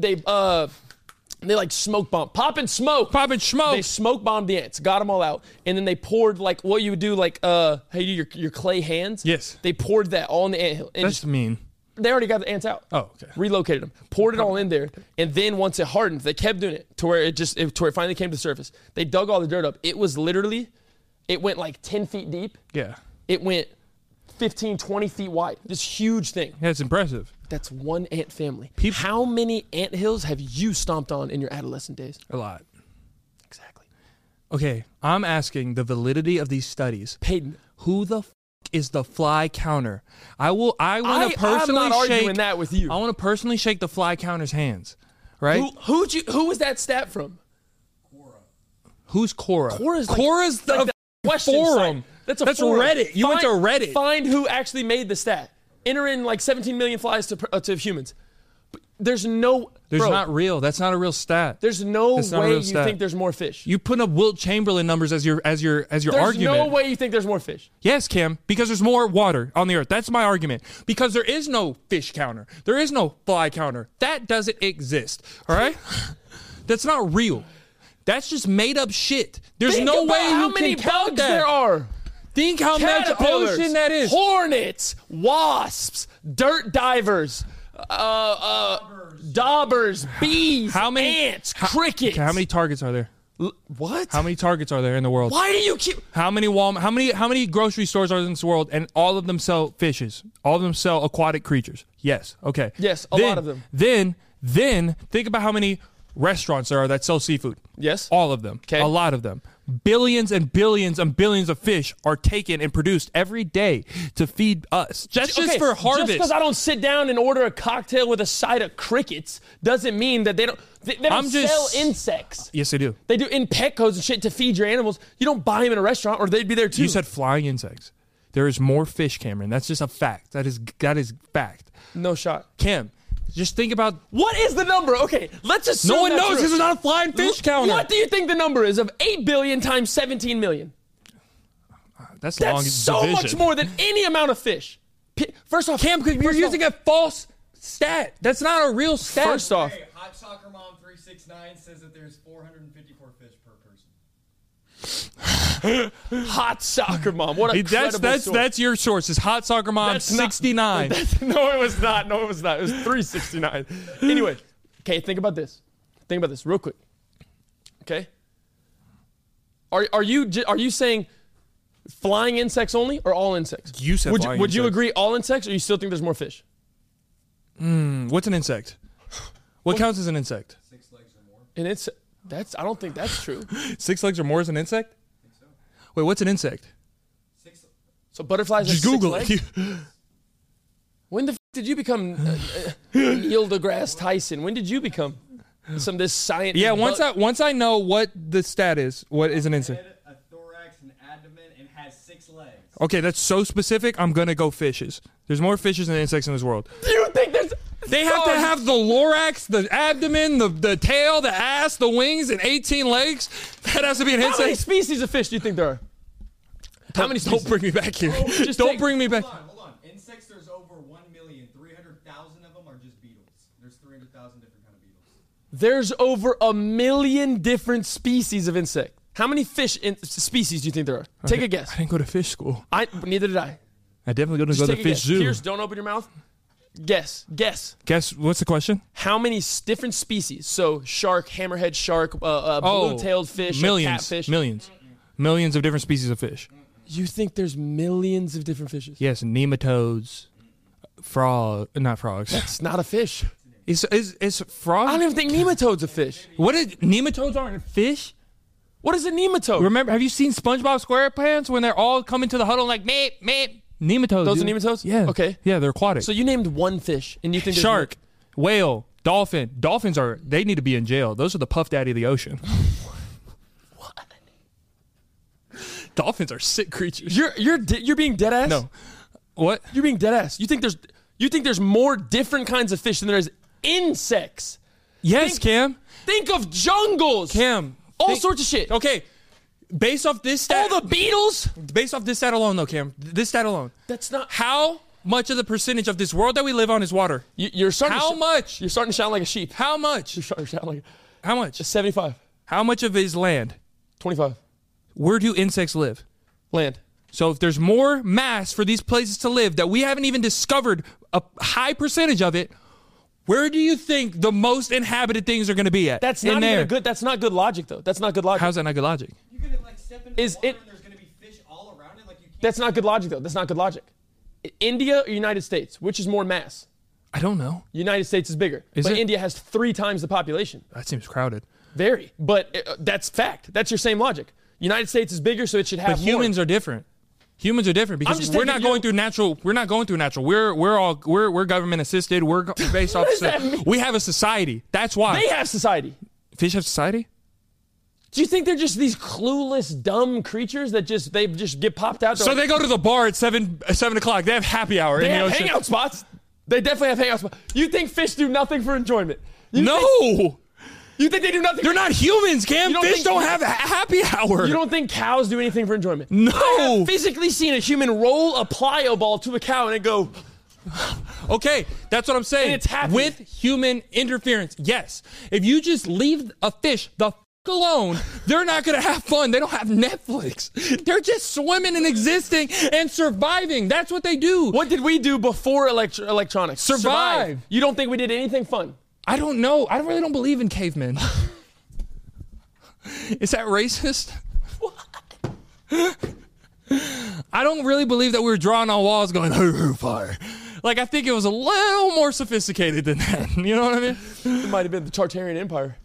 like smoke bomb, popping smoke. They smoke bombed the ants, got them all out, and then they poured like what you would do like how you do your clay hands. Yes. They poured that all in the anthill. And That's mean. they already got the ants out. Oh, okay. Relocated them, poured it all in there, and then once it hardened, they kept doing it to where it finally came to the surface. They dug all the dirt up. It was literally, it went like 10 feet deep. Yeah. It went 15, 20 feet wide. This huge thing. Yeah, it's impressive. That's one ant family. How many ant hills have you stomped on in your adolescent days? A lot. Exactly. Okay, I'm asking the validity of these studies. Peyton, Who the is the fly counter? I want to personally I'm not shake. arguing that with you. I want to personally shake the fly counter's hands. Right? Who was that stat from? Who's Quora? Quora's the like the question forum. site. That's forum. Reddit. You went to Reddit. Find who actually made the stat. Enter in like 17 million flies to humans. But there's not real. That's not a real stat. There's no That's not a way real you stat. think there's more fish. You put up Wilt Chamberlain numbers as your There's argument. no way you think there's more fish. Yes, Cam, because there's more water on the earth. That's my argument. Because there is no fish counter. There is no fly counter. That doesn't exist. All right? That's not real. That's just made up shit. There's Think no about way how you many can count bugs that. there are. Think how much Caterpillars, ocean that is. Hornets, wasps, dirt divers, daubers, bees, How many ants, crickets. Okay, how many targets are there? What? How many targets are there in the world? Why do you keep? How many How many grocery stores are in this world, and all of them sell fishes? All of them sell aquatic creatures. Yes. Okay. Yes, a lot of them. Then think about how many restaurants there are that sell seafood. Yes. All of them. Okay. A lot of them. Billions and billions and billions of fish are taken and produced every day to feed us. That's just for harvest. Just because I don't sit down and order a cocktail with a side of crickets doesn't mean that they don't. They don't sell insects. Yes, they do. They do in Petco's and shit to feed your animals. You don't buy them in a restaurant, or they'd be there too. You said flying insects. There is more fish, Cameron. That's just a fact. That is fact. no shot. Cam, just think about. What is the number? Okay, let's assume No one that's knows true. because it's not a flying fish counter. What do you think the number is of 8 billion times 17 million? That's That's long so division. much more than any amount of fish. First off, Cam, you're using a false stat. That's not a real stat. First off, Hey, Hot Soccer Mom 369 says that there's 454 fish per person. Hot Soccer Mom. What a That's your source. Is Hot Soccer Mom That's not- 69? No, it was not. No, it was not. It was 369. Anyway, okay, think about this. Think about this real quick. Okay? Are you saying flying insects only or all insects? You said flying Would you insects. agree all insects, or you still think there's more fish? What's an insect? What counts as an insect? 6 legs or more. And it's I don't think that's true. 6 legs or more is an insect? I think so. Wait, what's an insect? So butterflies Just have Google 6 it. legs? When the f did you become Neil deGrasse Tyson? When did you become this science? Yeah, once I know what the stat is, what is an insect? Head, a thorax, an abdomen, and has 6 legs. Okay, that's so specific. I'm gonna go fishes. There's more fishes than insects in this world. Do you think there's? They have to have the thorax, the abdomen, the tail, the ass, the wings, and 18 legs. That has to be an How many insect. species of fish do you think there are? How many species? Don't bring me back here. Just Don't take- bring me back. Hold on. Insects, there's over 1,300,000 of them are just beetles. There's 300,000 different kind of beetles. There's over 1 million different species of insect. How many fish species do you think there are? Take a guess. I didn't go to fish school. Neither did I. I definitely Just go to take the a fish guess. zoo. Pierce, don't open your mouth. Guess. Guess what's the question? How many different species? So shark, hammerhead shark, blue-tailed fish, millions, catfish. millions of different species of fish. You think there's millions of different fishes? Yes, nematodes, not frogs. It's not a fish. Is frog? I don't even think nematode's a fish. What is nematodes aren't fish? What is a nematode? Remember, have you seen SpongeBob SquarePants when they're all coming to the huddle like meep meep? Nematodes. Those are dude. nematodes? Yeah. Okay. Yeah, they're aquatic. So you named one fish, and you think there's Shark, whale, dolphin. Dolphins they need to be in jail. Those are the Puff Daddy of the ocean. What? Dolphins are sick creatures. You're being dead ass? No. What? You're being dead ass. You think there's more different kinds of fish than there is insects? Yes, Cam. Think of jungles. Cam. All sorts of shit. Okay. Based off this stat. All the beetles? Based off this stat alone, though, Cam. This stat alone. That's not. How much of the percentage of this world that we live on is water? You're starting. How much? You're starting to sound like a sheep. How much? You're starting to sound like How much? 75, How much of it is land? 25. Where do insects live? Land. So if there's more mass for these places to live that we haven't even discovered a high percentage of it, where do you think the most inhabited things are going to be at? That's in not there. even a good. That's not good logic though. That's not good logic. How's that not good logic? You're gonna like step into Is water it- and there's gonna be fish all around it. Like you can't. That's not good logic though. That's not good logic. India or United States, which is more mass? I don't know. United States is bigger, Is but it? India has 3 times the population. That seems crowded. Very, but that's fact. That's your same logic. United States is bigger, so it should have But humans more. are different. Humans are different because just we're taking not you- going through natural. We're not going through natural. We're government assisted. We're based off. does that mean? We have a society. That's why They have society. fish have society. Do you think they're just these clueless, dumb creatures that they just get popped out? So they go to the bar at 7 o'clock. They have happy hour They in the have ocean. hangout spots. They definitely have hangout spots. You think fish do nothing for enjoyment? No, You think they do nothing? they're not humans, Cam. You don't Fish think- don't have a happy hour. You don't think cows do anything for enjoyment? No. I have physically seen a human roll a plyo ball to a cow and it go. Okay, that's what I'm saying. And it's happy. With human interference, yes. If you just leave a fish the alone, they're not going to have fun. They don't have Netflix. They're just swimming and existing and surviving. That's what they do. What did we do before electronics? Survive. You don't think we did anything fun? I don't know. I really don't believe in cavemen. Is that racist? I don't really believe that we were drawing on walls going, hoo, fire. Like, I think it was a little more sophisticated than that. You know what I mean? It might have been the Tartarian Empire.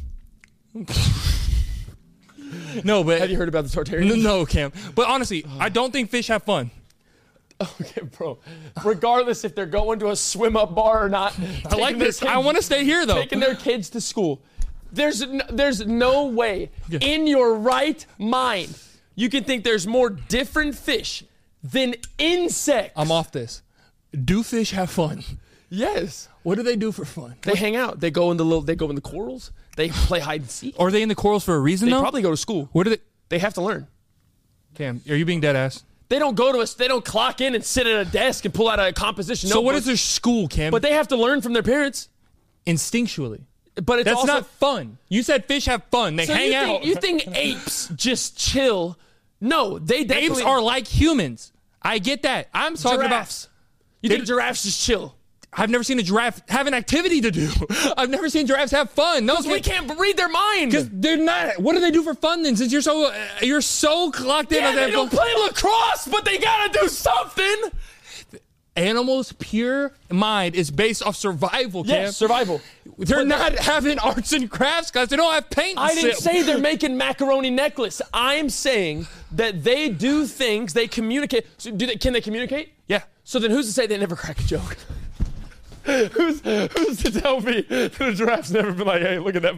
No, but... Have you heard about the Tartarians? No, Cam. But honestly, I don't think fish have fun. Okay, bro. Regardless if they're going to a swim-up bar or not. I like this. I want to stay here, though. Taking their kids to school. There's no way in your right mind you can think there's more different fish than insects. I'm off this. Do fish have fun? Yes. What do they do for fun? They hang out. They go in the corals. They play hide and seek. Are they in the corals for a reason, They though? probably go to school. What do they... They have to learn. Cam, are you being dead ass? They don't go to us. They don't clock in and sit at a desk and pull out a composition So notebook. what is their school, Cam? But they have to learn from their parents. Instinctually. But it's That's also not fun. You said fish have fun. They so hang out. You think apes just chill? No, they definitely Apes are like humans. I get that. I'm talking giraffes. You They- think giraffes just chill? I've never seen a giraffe have an activity to do. I've never seen giraffes have fun. No, We can't read their mind. because they're not. What do they do for fun then? Since you're so clocked in Yeah, on they that. don't play lacrosse, but they gotta do something. Animals' pure mind is based off survival, Cam. Yes, survival. They're not having arts and crafts, guys. They don't have paint. I didn't say they're making macaroni necklace. I'm saying that they do things, they communicate. So can they communicate? Yeah. So then who's to say they never crack a joke? who's to tell me that a giraffe's never been like, hey, look at that.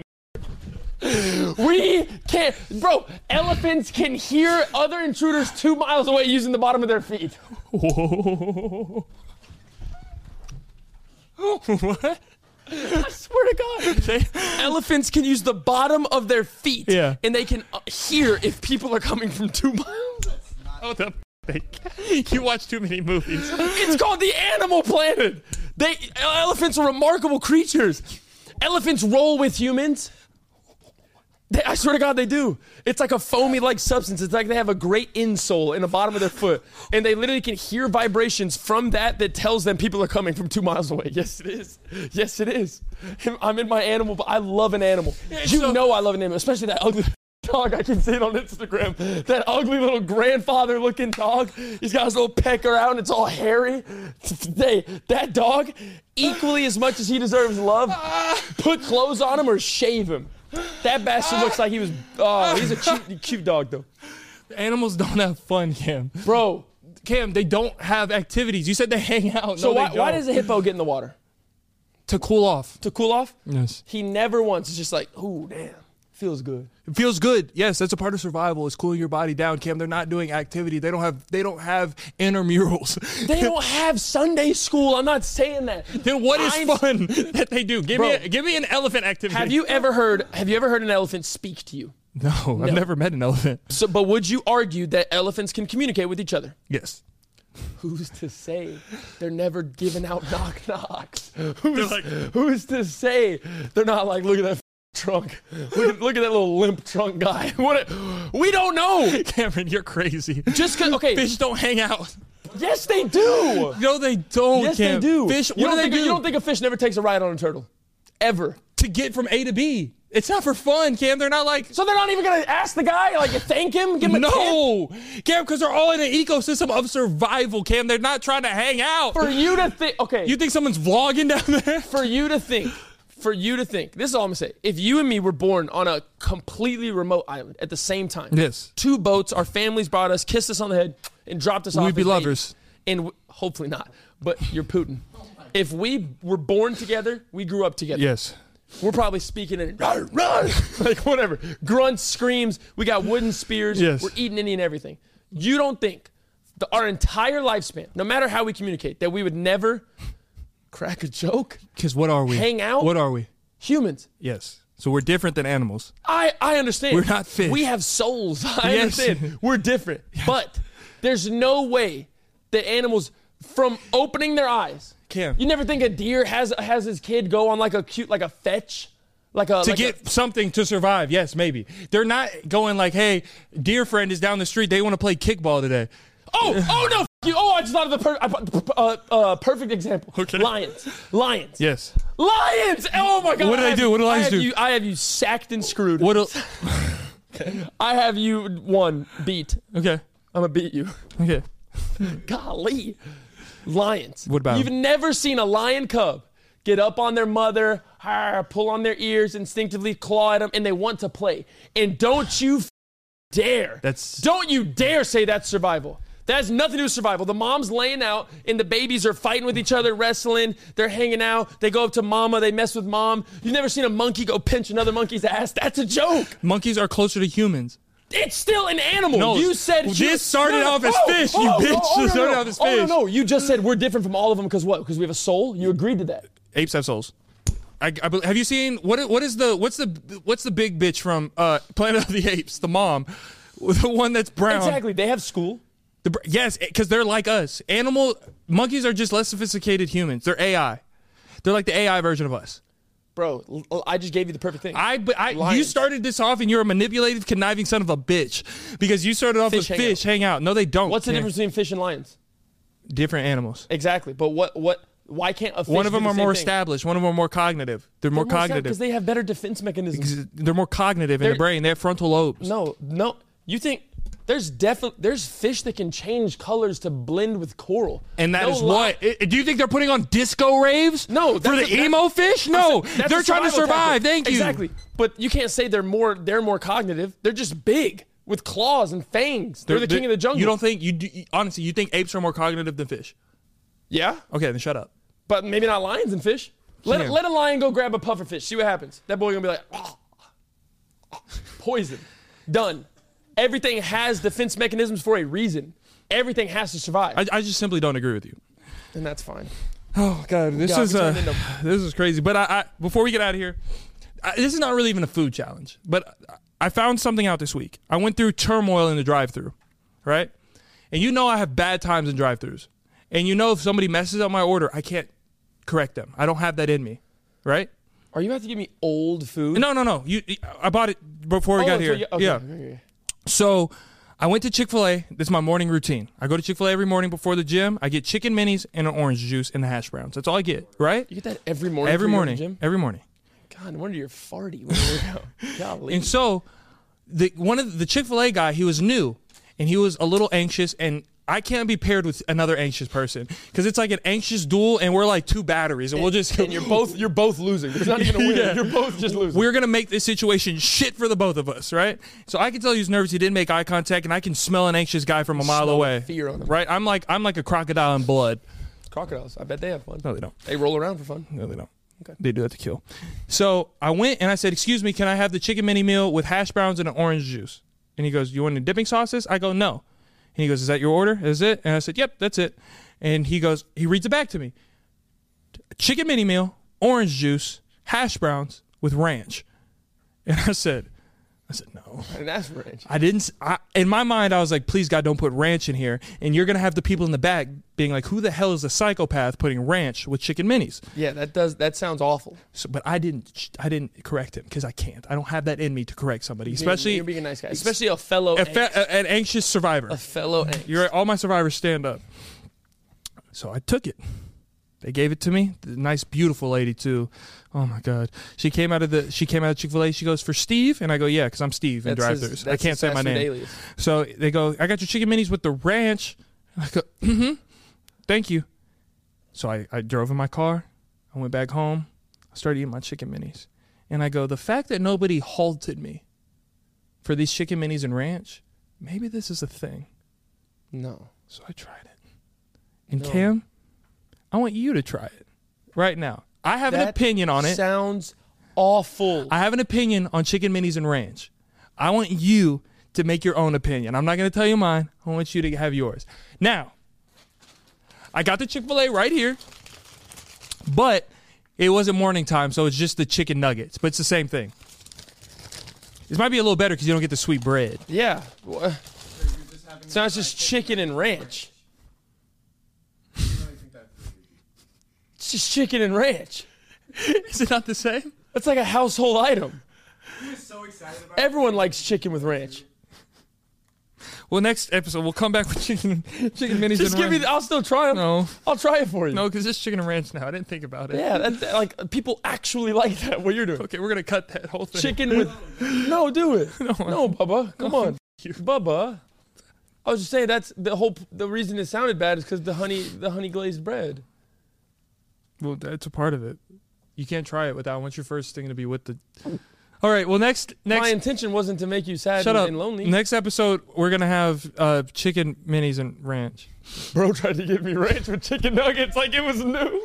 We can't, bro. Elephants can hear other intruders 2 miles away using the bottom of their feet. Whoa. What? I swear to God. Elephants can use the bottom of their feet, and they can hear if people are coming from 2 miles. Oh, you watch too many movies. It's called the Animal Planet. Elephants are remarkable creatures. Elephants roll with humans. I swear to God, they do. It's like a foamy-like substance. It's like they have a great insole in the bottom of their foot, and they literally can hear vibrations from that tells them people are coming from 2 miles away. Yes, it is. Yes, it is. I'm in my animal, but I love an animal. You know I love an animal, especially that ugly dog. I can see it on Instagram. That ugly little grandfather-looking dog. He's got his little pecker out, and it's all hairy. That dog, equally as much as he deserves love, put clothes on him or shave him. That bastard looks like he was. Oh, he's a cute dog, though. Animals don't have fun, Cam. Bro. Cam, they don't have activities. You said they hang out. So why does a hippo get in the water? To cool off. To cool off? Yes. He never once is just like, ooh, damn. Feels good. It feels good. Yes, that's a part of survival. Is cooling your body down, Cam. They're not doing activity. They don't have intramurals. They don't have Sunday school. I'm not saying that. Then what is fun that they do? Give me an elephant activity. Have you ever heard an elephant speak to you? No, I've never met an elephant. So, but would you argue that elephants can communicate with each other? Yes. Who's to say they're never giving out knock-knocks? Who's to say they're not like, look at that trunk. Look at that little limp trunk guy. We don't know. Cameron, you're crazy. Just because, okay. Fish don't hang out. Yes, they do. No, they don't. Yes, Cam. they do. Fish, what do they do? You don't think a fish never takes a ride on a turtle? Ever. To get from A to B. It's not for fun, Cam. They're not like... So they're not even going to ask the guy, like, thank him? Give him a tip? Cam, because they're all in an ecosystem of survival, Cam. They're not trying to hang out. For you to think... Okay. You think someone's vlogging down there? For you to think, this is all I'm going to say. If you and me were born on a completely remote island at the same time, yes, 2 boats, our families brought us, kissed us on the head, and dropped us off. We'd be lovers. And hopefully not, but you're Putin. If we were born together, we grew up together. Yes. We're probably speaking in like whatever. Grunts, screams, we got wooden spears, yes. We're eating Indian everything. You don't think our entire lifespan, no matter how we communicate, that we would never crack a joke? Because what are we? Hang out? What are we? Humans. Yes. So we're different than animals. I understand. We're not fish. We have souls. I understand. We're different. Yes. But there's no way that animals, from opening their eyes, Cam. You never think a deer has his kid go on like a fetch? Get something to survive. Yes, maybe. They're not going like, hey, deer friend is down the street. They want to play kickball today. Oh, no, you. Oh, I just thought of the perfect example. Okay. Lions. Yes. Lions! Oh, my God. What do they do? What do lions do? I have you sacked and screwed. I have you beat. Okay. I'm going to beat you. Okay. Golly. Lions. What about You've them? never seen a lion cub get up on their mother, pull on their ears, instinctively claw at them, and they want to play. And don't you dare. Don't you dare say that's survival. That has nothing to do with survival. The mom's laying out, and the babies are fighting with each other, wrestling. They're hanging out. They go up to mama. They mess with mom. You've never seen a monkey go pinch another monkey's ass. That's a joke. Monkeys are closer to humans. It's still an animal. No, you said this started off as fish, you bitch. This started off as fish. No. You just said we're different from all of them because what? Because we have a soul? You agreed to that. Apes have souls. Have you seen what's the big bitch from Planet of the Apes? The mom, the one that's brown. Exactly. They have school. Yes, because they're like us. Monkeys are just less sophisticated humans. They're AI. They're like the AI version of us. Bro, I just gave you the perfect thing. You started this off, and you're a manipulative, conniving son of a bitch because you started off with fish hang out. No, they don't. What's the difference between fish and lions? Different animals. Exactly, but why can't a fish one of them do the are same more thing? established. One of them are more cognitive. They're more cognitive because they have better defense mechanisms. They're more cognitive in the brain. They have frontal lobes. No. You think There's fish that can change colors to blend with coral. And that No is lie. what? Do you think they're putting on disco raves? No, For the emo fish? No, That's they're a trying to survival survive. tactic. Thank you. Exactly. But you can't say they're more cognitive. They're just big with claws and fangs. They're the king of the jungle. You don't think honestly? You think apes are more cognitive than fish? Yeah, Okay, then shut up. but maybe not lions and fish. Let Yeah. a lion go grab a pufferfish. See what happens. That boy gonna be like, poison. Done. Everything has defense mechanisms for a reason. Everything has to survive, I just simply don't agree with you. and that's fine. Oh God, this God, is we turned into- this is crazy. But I before we get out of here, this is not really even a food challenge. But I found something out this week. I went through turmoil in the drive-thru, right? And you know I have bad times in drive-thrus, and you know if somebody messes up my order, I can't correct them. I don't have that in me, right? Are you about to give me old food? No. I bought it before we got so here. you- okay, Yeah. okay. So I went to Chick-fil-A. This is my morning routine. I go to Chick-fil-A every morning before the gym. I get chicken minis and an orange juice and the hash browns. That's all I get, right? You get that every morning. Every before you go to morning. the gym? Every morning. God, no wonder you're farty when you work out. Golly. And so one of the Chick-fil-A guy, he was new and he was a little anxious, and I can't be paired with another anxious person because it's like an anxious duel and we're like two batteries and we'll just and you're both losing. There's not even a win. Yeah. You're both just losing. We're gonna make this situation shit for the both of us, right? So I can tell he's nervous. He didn't make eye contact, and I can smell an anxious guy from a mile smell away. fear on him. Right? I'm like a crocodile in blood. Crocodiles. I bet they have fun. No, they don't. They roll around for fun. No, they don't. Okay. They do that to kill. So I went and I said, "Excuse me, can I have the chicken mini meal with hash browns and an orange juice?" And he goes, "You want any dipping sauces?" I go, "No." And he goes, "Is that your order? Is it?" And I said, "Yep, that's it." And he goes, he reads it back to me. Chicken mini meal, orange juice, hash browns with ranch. And I said, no. I didn't ask for ranch. I didn't. In my mind, I was like, please, God, don't put ranch in here. And you're going to have the people in the back being like, who the hell is a psychopath putting ranch with chicken minis? Yeah, that sounds awful. So, but I didn't correct him because I can't. I don't have that in me to correct somebody, especially you're being a nice guy, especially a fellow an anxious survivor. a fellow angst. You're right, all my survivors stand up. So I took it. They gave it to me. The nice, beautiful lady too. Oh my God. She came out of Chick-fil-A. She goes, "For Steve?" And I go, "Yeah, because I'm Steve in drive-thrus. I can't say my name." Alias. So they go, "I got your chicken minis with the ranch." And I go, "Mm-hmm. Thank you." So I drove in my car. I went back home. I started eating my chicken minis. And I go, the fact that nobody halted me for these chicken minis and ranch, maybe this is a thing. No. So I tried it. And No. Cam, I want you to try it right now. I have an That opinion on it. Sounds awful. I have an opinion on chicken minis and ranch. I want you to make your own opinion. I'm not going to tell you mine. I want you to have yours. Now, I got the Chick-fil-A right here, but it wasn't morning time, so it's just the chicken nuggets, but it's the same thing. This might be a little better because you don't get the sweet bread. Yeah. So it's just chicken and ranch. It's just chicken and ranch. Is it not the same? That's like a household item. He was so excited about Everyone likes chicken with ranch. Well, next episode, we'll come back with chicken minis Just and give me. ranch. I'll still try them. No. I'll try it for you. No, because it's chicken and ranch now. I didn't think about it. Yeah, that like people actually like that. What you're doing? Okay, we're going to cut that whole thing. Chicken with. No, do it. No, Bubba. Come on, you. Bubba. I was just saying that's the reason it sounded bad is because the honey glazed bread. Well, that's a part of it. You can't try it without. I want your first thing to be with the. All right. Well, next. My intention wasn't to make you sad Shut up. and lonely. Next episode, we're gonna have chicken minis and ranch. Bro tried to give me ranch with chicken nuggets like it was new.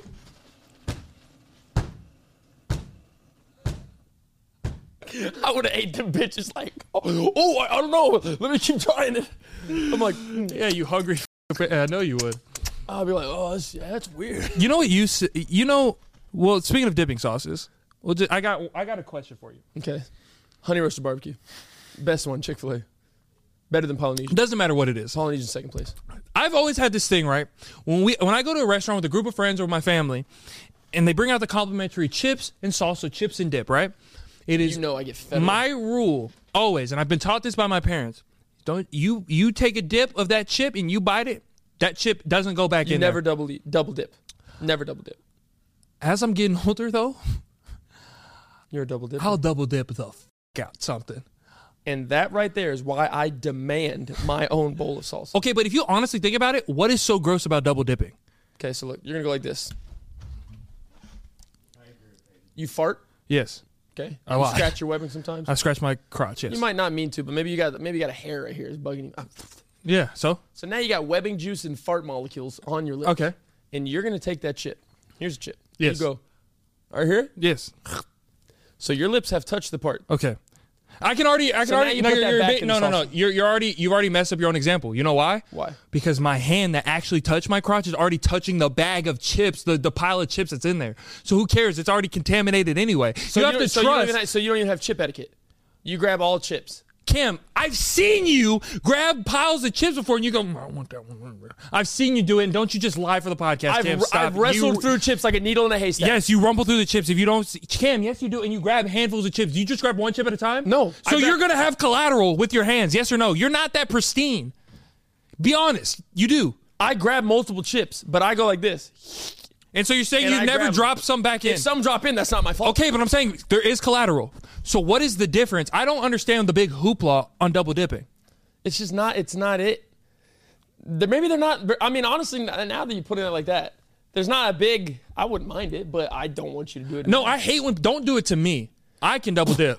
I would have ate them bitches like, I don't know. Let me keep trying it. I'm like, Yeah, you hungry? I know you would. I'll be like, that's weird. You know what you know? Well, speaking of dipping sauces, I got a question for you. Okay. Honey roasted barbecue. Best one, Chick-fil-A. Better than Polynesian. It doesn't matter what it is. Polynesian second place. I've always had this thing, right? When I go to a restaurant with a group of friends or my family, and they bring out the complimentary chips and salsa, chips and dip, right? It is I get fed up. my rule always, and I've been taught this by my parents. Don't you take a dip of that chip and you bite it, that chip doesn't go back You in never there. double dip. Never double dip. As I'm getting older, though, You're a double dip. I'll double dip the out something. And that right there is why I demand my own bowl of salsa. Okay, but if you honestly think about it, what is so gross about double dipping? Okay, so look, you're going to go like this. You fart, Yes. okay? A You lot. scratch your webbing sometimes. I scratch my crotch, yes. You might not mean to, but maybe you got a hair right here is bugging you. Yeah, so? So now you got webbing juice and fart molecules on your lips. Okay. And you're going to take that chip. Here's a chip. Yes. You go, right here? Yes. So your lips have touched the part. Okay. I can already. now you put that back in the No. salsa. You've already messed up your own example. You know why? Why? Because my hand that actually touched my crotch is already touching the bag of chips, the pile of chips that's in there. So who cares? It's already contaminated anyway. So you have to so trust. you don't even have chip etiquette. You grab all chips. Cam, I've seen you grab piles of chips before, and you go, I want that one. I've seen you do it, and don't you just lie for the podcast, Cam? Stop. I've wrestled through chips like a needle in a haystack. Yes, you rumble through the chips. If you don't, Cam, yes, you do, and you grab handfuls of chips. Do you just grab one chip at a time? No. So you're gonna have collateral with your hands, yes or no? You're not that pristine. Be honest. You do. I grab multiple chips, but I go like this. And so you're saying And you I never grab- drop some back in. If some drop in, that's not my fault. Okay, but I'm saying there is collateral. So what is the difference? I don't understand the big hoopla on double dipping. It's just not. It's not it. Maybe they're not. I mean, honestly, now that you put it like that, there's not a big. I wouldn't mind it, but I don't want you to do it. No, I hate when. Don't do it to me. I can double dip.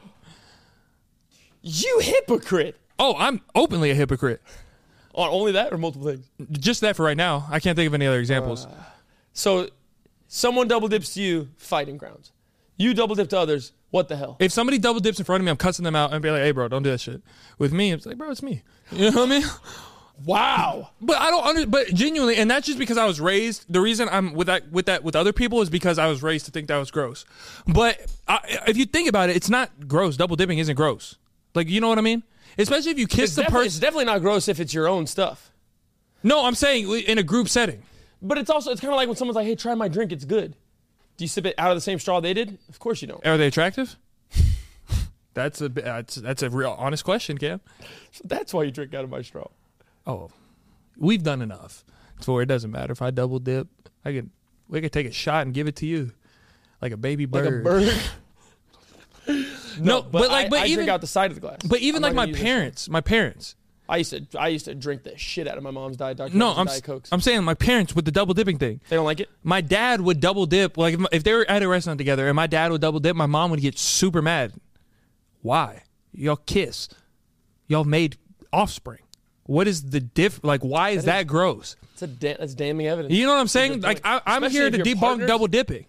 You hypocrite. Oh, I'm openly a hypocrite. On only that or multiple things? Just that for right now. I can't think of any other examples. So, someone double dips to you, fighting grounds. You double dip to others, what the hell? If somebody double dips in front of me, I'm cussing them out and be like, hey, bro, don't do that shit. With me, it's like, bro, it's me. You know what I mean? Wow. But I don't but genuinely, and that's just because I was raised. The reason I'm with other people is because I was raised to think that was gross. But if you think about it, it's not gross. Double dipping isn't gross. Like, you know what I mean? Especially if you kiss the It's person. definitely not gross if it's your own stuff. No, I'm saying in a group setting. But it's kind of like when someone's like, hey, try my drink, it's good. Do you sip it out of the same straw they did? Of course you don't. Are they attractive? That's a real honest question, Cam. So that's why you drink out of my straw. Oh, we've done enough to where it doesn't matter if I double dip. We could take a shot and give it to you, like a baby bird. Like a bird. No, but I even drink out the side of the glass. But even I'm like not my gonna use parents. I used to drink the shit out of my mom's Diet Dr. No, Pepper's and Diet Cokes. I'm saying my parents with the double dipping thing. They don't like it? My dad would double dip. Like if they were at a restaurant together and my dad would double dip, my mom would get super mad. Why? Y'all kiss. Y'all made offspring. What is the diff? Like, why is that gross? That's damning evidence. You know what I'm saying? Like, I'm Especially here if to your debunk partners- double dipping.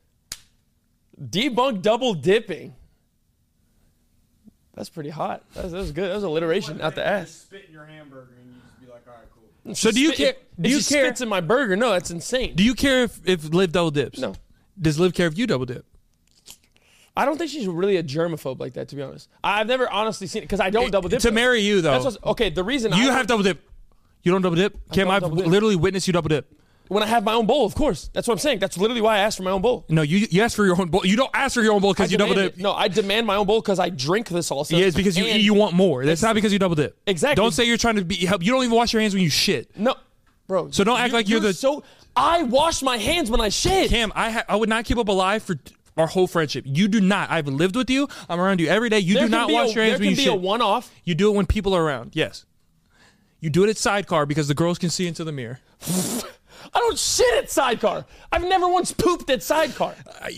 Debunk double dipping. That's pretty hot. That was good. That was alliteration out the ass. Spit in your hamburger and you just be like, all right, cool. So do you care? Do you If she care? spits in my burger? No, that's insane. Do you care if Liv double dips? No. Does Liv care if you double dip? I don't think she's really a germaphobe like that, to be honest. I've never honestly seen it because I don't double dip. To marry you, though. That's what's, okay, the reason You I have double dip. You don't double dip? Cam, don't I've double dip. literally witnessed you double dip. when I have my own bowl, of course. That's what I'm saying. That's literally why I asked for my own bowl. No, you ask for your own bowl. You don't ask for your own bowl because you double demand dip. it. No, I demand my own bowl because I drink the salsa. Yeah, it's because And- you want more. That's not because you double dip. Exactly. Don't say you're trying to help. You don't even wash your hands when you shit. No, bro. So don't act like you're the- So I wash my hands when I shit. Cam, I would not keep up alive for our whole friendship. You do not. I've lived with you. I'm around you every day. You do not wash your hands when you There can shit. be a one-off. You do it when people are around. Yes. You do it at sidecar because the girls can see into the mirror. I don't shit at sidecar. I've never once pooped at sidecar.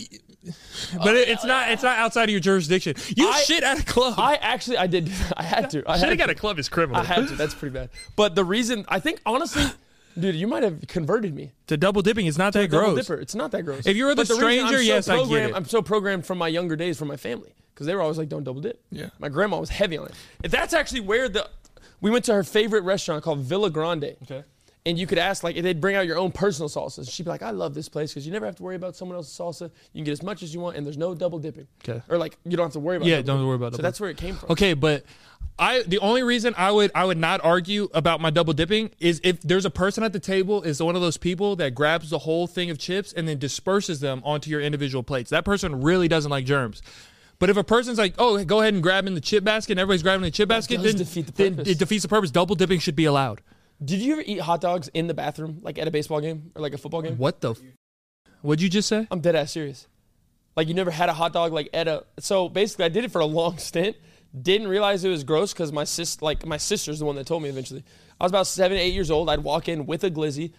But it's not outside of your jurisdiction. You shit at a club. I did. I had to. Shitting at a club is criminal. I had to. That's pretty bad. But the reason, I think, honestly, dude, you might have converted me. To double dipping is not that Double gross. dipper. It's not that gross. If you're with But a the reason stranger, I'm yes, I get it. I'm so programmed from my younger days from my family because they were always like, "Don't double dip." Yeah. My grandma was heavy on it. That's actually where we went to her favorite restaurant called Villa Grande. Okay. And you could ask, like, they'd bring out your own personal salsas. She'd be like, I love this place because you never have to worry about someone else's salsa. You can get as much as you want, and there's no double dipping. Okay. Or, like, you don't have to worry about Yeah, double don't dipping. worry about So double that's where it came from. Okay, but the only reason I would not argue about my double dipping is if there's a person at the table is one of those people that grabs the whole thing of chips and then disperses them onto your individual plates. That person really doesn't like germs. But if a person's like, oh, go ahead and grab in the chip basket and everybody's grabbing the chip basket, does then, defeat the then purpose. it defeats the purpose. Double dipping should be allowed. Did you ever eat hot dogs in the bathroom, like at a baseball game or like a football game? What the what'd you just say? I'm dead ass serious. Like, you never had a hot dog like at a... So, basically, I did it for a long stint Didn't realize it was gross because my sister's the one that told me eventually. I was about 7, 8 years old. I'd walk in with a glizzy.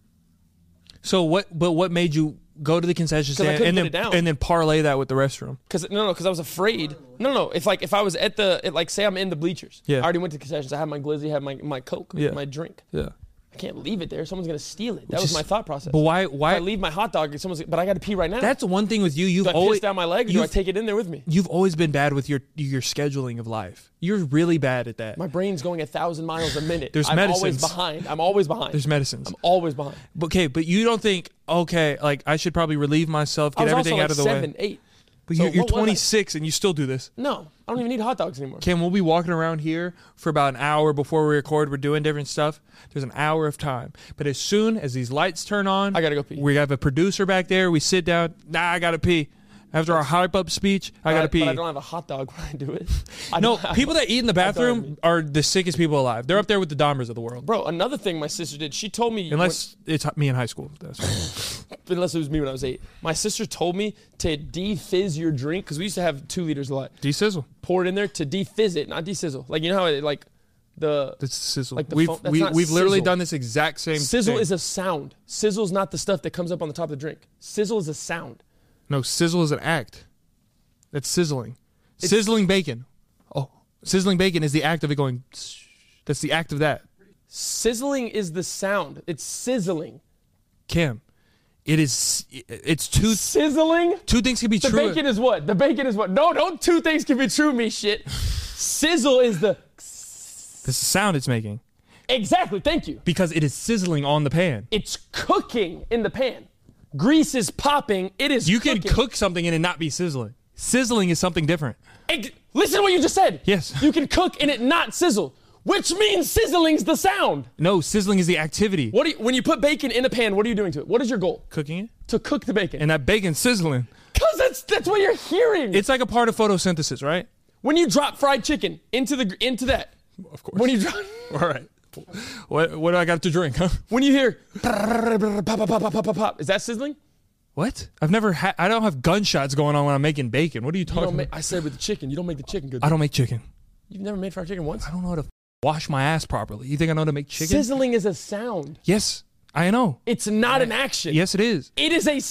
So what made you go to the concession 'Cause I stand couldn't and put it down. then parlay that with the restroom? Because I was afraid. No. If I was at say I'm in the bleachers. Yeah. I already went to concessions. I had my glizzy, I had my Coke, Yeah. my drink. Yeah. I can't leave it there. Someone's gonna steal it. That was my thought process. But why? If I leave my hot dog, but I got to pee right now. That's one thing with you. You've do I always piss down my leg? Or do I take it in there with me? You've always been bad with your scheduling of life. You're really bad at that. My brain's going 1,000 miles a minute. There's I'm always medicines. behind. I'm always behind. There's medicines. I'm always behind. Okay, but you don't think, okay, like I should probably relieve myself, get I was everything also out of the 7, way. 8. But So you're what was I? 26 and you still do this. No, I don't even need hot dogs anymore. Cam, we'll be walking around here for about an hour before we record. We're doing different stuff. There's an hour of time. But as soon as these lights turn on, I gotta go pee. We have a producer back there. We sit down. I gotta pee. After our hype up speech, I gotta pee. But I don't have a hot dog when I do it. No, people that eat in the bathroom are the sickest people alive. They're up there with the Dahmers of the world. Bro, another thing my sister did, she told me... Unless it's me in high school. That's unless it was me when I was 8. My sister told me to de-fizz your drink, because we used to have 2 liters a lot. De-sizzle. Pour it in there to de-fizz it, not de-sizzle. Like, you know how it, like, the... That's sizzle. Like the we've foam- that's not we've literally sizzle. done this exact same Sizzle thing. is a sound. Sizzle's not the stuff that comes up on the top of the drink. Sizzle is a sound. No, sizzle is an act. That's sizzling. Sizzling bacon. Oh, sizzling bacon is the act of it going. That's the act of that. Sizzling is the sound. It's sizzling. Cam, it is. It's two. Sizzling? Two things can be The true. bacon is what? The bacon is what? No, don't 2 things can be true, me shit. Sizzle is the... That's the sound it's making Exactly, thank you. because it is sizzling on the pan. It's cooking in the pan. Grease is popping. It is You cooking. can cook something and it not be sizzling. Sizzling is something different. Listen to what you just said. Yes. You can cook and it not sizzle, which means sizzling's the sound. No, sizzling is the activity. When you put bacon in a pan, what are you doing to it? What is your goal? Cooking it To cook the bacon. and that bacon sizzling. Because that's what you're hearing. It's like a part of photosynthesis, right? When you drop fried chicken into that. Of course. When you drop, All right. What do I got to drink? Huh? when you hear pop, pop, pop, pop, pop, pop, is that sizzling? What? I've never had. I don't have gunshots going on when I'm making bacon. What are you You talking don't about? make, I said with the chicken, you don't make the chicken good. I don't make chicken. You've never made fried chicken once? I don't know how to wash my ass properly. You think I know how to make chicken? Sizzling is a sound. Yes, I know. It's not an action. Yes, it is. It is a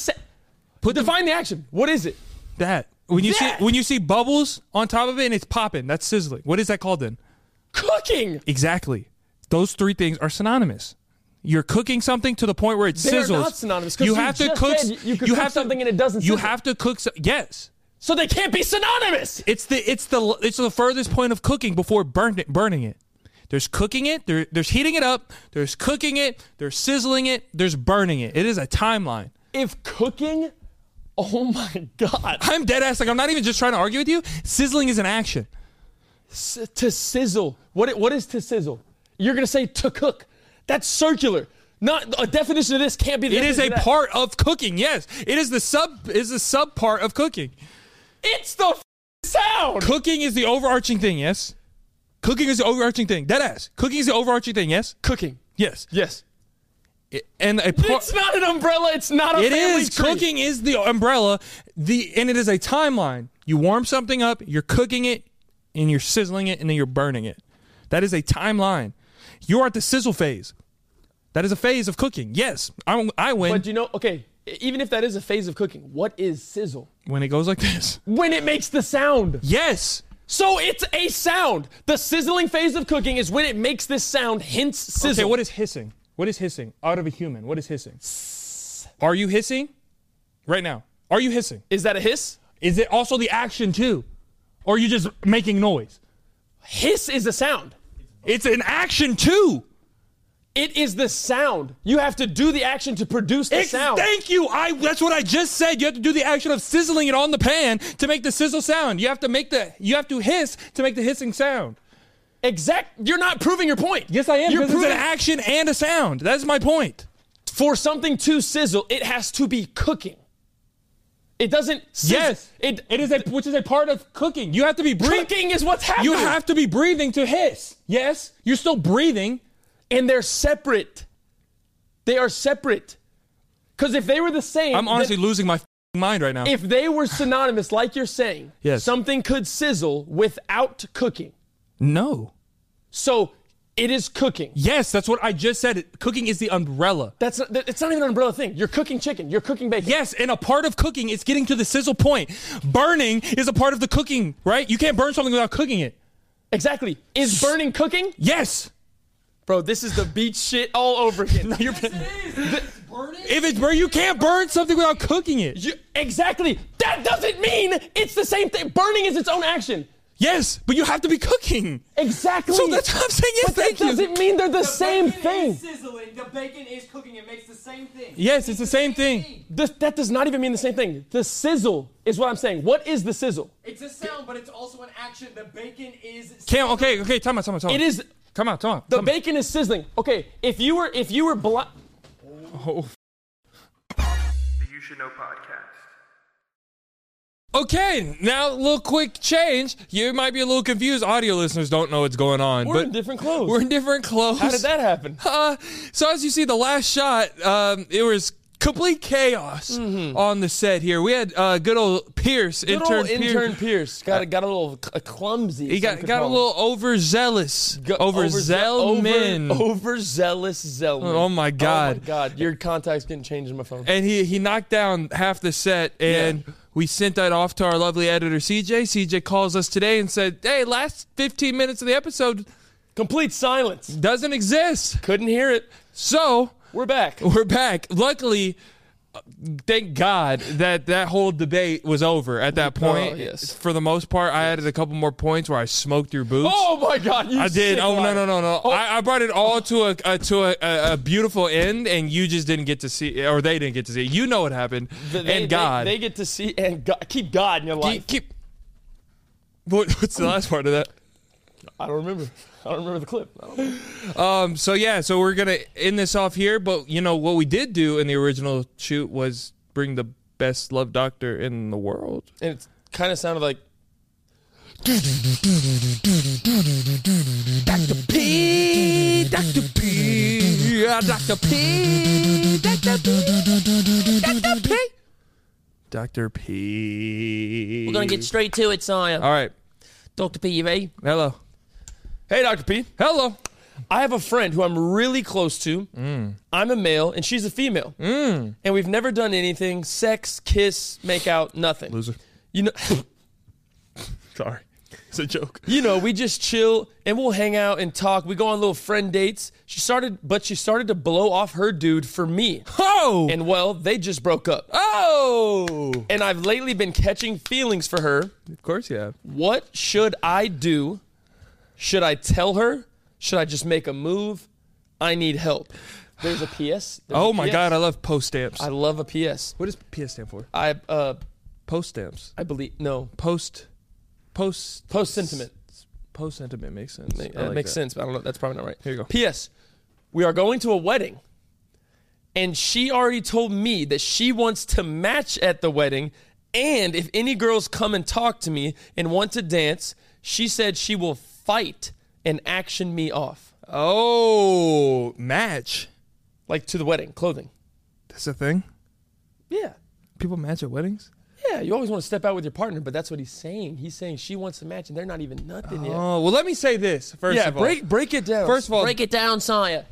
define the action. What is it? That when you That! see bubbles on top of it and it's popping, that's sizzling. What is that called then? Cooking. Exactly. Those 3 things are synonymous. You're cooking something to the point where it They are sizzles. not synonymous, 'cause You you have to just cook. said you could cook something and it doesn't You sizzle. have to cook. Yes. So they can't be synonymous. It's the furthest point of cooking before burning it. There's cooking it, there's heating it up, there's cooking it, there's sizzling it, there's burning it. It is a timeline. If cooking, oh my God. I'm dead ass. Like, I'm not even just trying to argue with you. Sizzling is an action. To sizzle. What is to sizzle? You're going to say to cook. That's circular. Not a definition of this can't be the It is a definition of that. part of cooking. Yes, it is the sub part of cooking. It's the sound. Cooking is the overarching thing. Yes, cooking is the overarching thing. Dead ass. Cooking is the overarching thing. Yes, Cooking. yes. Yes. And a part. It's not an umbrella. It's not a It family is. tree. Cooking is the umbrella. And it is a timeline. You warm something up, you're cooking it, and you're sizzling it, and then you're burning it. That is a timeline. You're at the sizzle phase. That is a phase of cooking. Yes, I win. But you know, okay, even if that is a phase of cooking, what is sizzle? When it goes like this. When it makes the sound. Yes. So it's a sound. The sizzling phase of cooking is when it makes this sound, hence sizzle. Okay, what is hissing? What is hissing? Out of a human, what is hissing? Are you hissing? Right now. Are you hissing? Is that a hiss? Is it also the action too? Or are you just making noise? Hiss is a sound. It's an action too. It is the sound. You have to do the action to produce the sound. Thank you. That's what I just said. You have to do the action of sizzling it on the pan to make the sizzle sound. You have to hiss to make the hissing sound. You're not proving your point. Yes, I am. You're Because it's proving an action and a sound. That's my point. for something to sizzle, it has to be cooking. It doesn't sizzle. Yes, which is a part of cooking. You have to be breathing. Cooking is what's happening. You have to be breathing to hiss. Yes, you're still breathing. And they're separate. They are separate. Because if they were the same... I'm honestly losing my mind right now. If they were synonymous, like you're saying, Yes. something could sizzle without cooking. No. So it is cooking. Yes, that's what I just said. Cooking is the umbrella. It's not even an umbrella thing. You're cooking chicken. You're cooking bacon. Yes, and a part of cooking is getting to the sizzle point. Burning is a part of the cooking, right? You can't burn something without cooking it. Exactly. Is burning cooking? Yes. Bro, this is the beach shit all over again. No, you're, Yes, it is. It's burning. if it's burn, you can't burn something without cooking it. Exactly. That doesn't mean it's the same thing. Burning is its own action. Yes, but you have to be cooking. Exactly. So that's what I'm saying. Yes, But that thank you. doesn't mean they're the The same bacon thing. is sizzling. The bacon is cooking. It makes the same thing. Yes, it's the same thing. That does not even mean the same thing. The sizzle is what I'm saying. What is the sizzle? It's a sound, but it's also an action. The bacon is. Cam, okay, time out. It is Come on. the bacon is sizzling. Okay, if you were blind. Oh. The You Should Know podcast. Okay, now a little quick change. You might be a little confused. Audio listeners don't know what's going on. We're in different clothes. We're in different clothes. How did that happen? So as you see, the last shot, it was complete chaos on the set here. We had good old Pierce, Good old intern Pierce got a little clumsy. He got a little overzealous. Overzealous. Overzealous Zellman. Oh my God. Oh my God. Your contact's getting changed in my phone. And he knocked down half the set, and we sent that off to our lovely editor, CJ. CJ calls us today and said, hey, last 15 minutes of the episode Complete silence. doesn't exist. Couldn't hear it. So We're back. we're back. Luckily, thank God that whole debate was over at that point. Oh, yes. For the most part, I added a couple more points where I smoked your boots. Oh my God! You I did. sick Oh liar. no! Oh. I brought it all to a beautiful end, and you just didn't get to see, or they didn't get to see. You know what happened, and God. They get to see and God, keep God in your life. Keep. What's the last part of that? I don't remember. I don't remember the clip. I don't know. So we're gonna end this off here. But you know what we did do in the original shoot was bring the best love doctor in the world. And it kind of sounded like Dr. P, Dr. P, Dr. P, Dr. P, Dr. P, Dr. P. We're going to get straight to it, Sire. All right. Dr. P, you ready? Hello. Hey, Dr. P. Hello. I have a friend who I'm really close to. I'm a male, and she's a female. And we've never done anything, sex, kiss, make out, nothing. Loser. You know, Sorry. It's a joke. you know, we just chill, and we'll hang out and talk. We go on little friend dates. She started to blow off her dude for me. Oh. And, well, they just broke up. Oh. And I've lately been catching feelings for her. Of course you have. What should I do? Should I tell her? Should I just make a move? I need help. There's a PS. There's Oh a my PS. God, I love post stamps. I love a PS. What does PS stand for? I Post stamps. believe no. Post Post-sentiment. Post sentiment makes sense. I That like makes that. sense, but I don't know. That's probably not right. Here you go. P.S. We are going to a wedding, and she already told me that she wants to match at the wedding, and if any girls come and talk to me and want to dance, she said she will fight and action me off. Oh, match. Like to the wedding, clothing. That's a thing. Yeah. People match at weddings. Yeah, you always want to step out with your partner, but that's what he's saying. He's saying she wants to match, and they're not even nothing yet. Oh, well, let me say this first Yeah, of all. break it down. First of all, Break it down, Sire.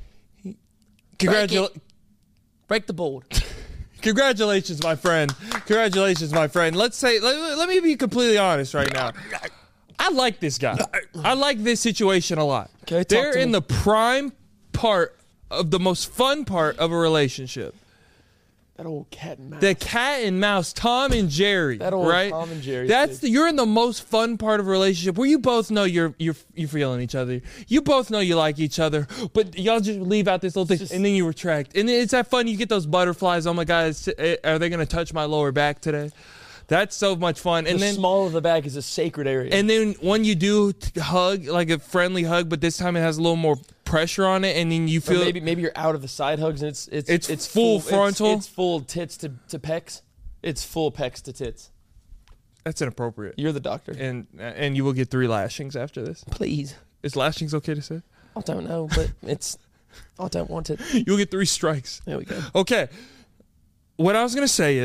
Break the board. Congratulations, my friend. Congratulations, my friend. Let's say, let me be completely honest right now. I like this guy. I like this situation a lot. Okay, talk They're to in me. the prime part of the most fun part of a relationship. That old cat and mouse. The cat and mouse, Tom and Jerry. That old right? Tom and Jerry That's thing. you're in the most fun part of a relationship where you both know you're feeling each other. You both know you like each other, but y'all just leave out this little thing and then you retract. And it's that fun. You get those butterflies. Oh my God, are they gonna touch my lower back today? That's so much fun. And the then small of the back is a sacred area. and then when you do hug, like a friendly hug, but this time it has a little more pressure on it, and then you Or feel maybe you're out of the side hugs and it's full frontal? It's full tits to pecs. It's full pecs to tits. that's inappropriate. You're the doctor. And you will get 3 lashings after this. Please. Is lashings okay to say? I don't know, but I don't want it. You'll get 3 strikes. There we go. Okay. What I was going to say is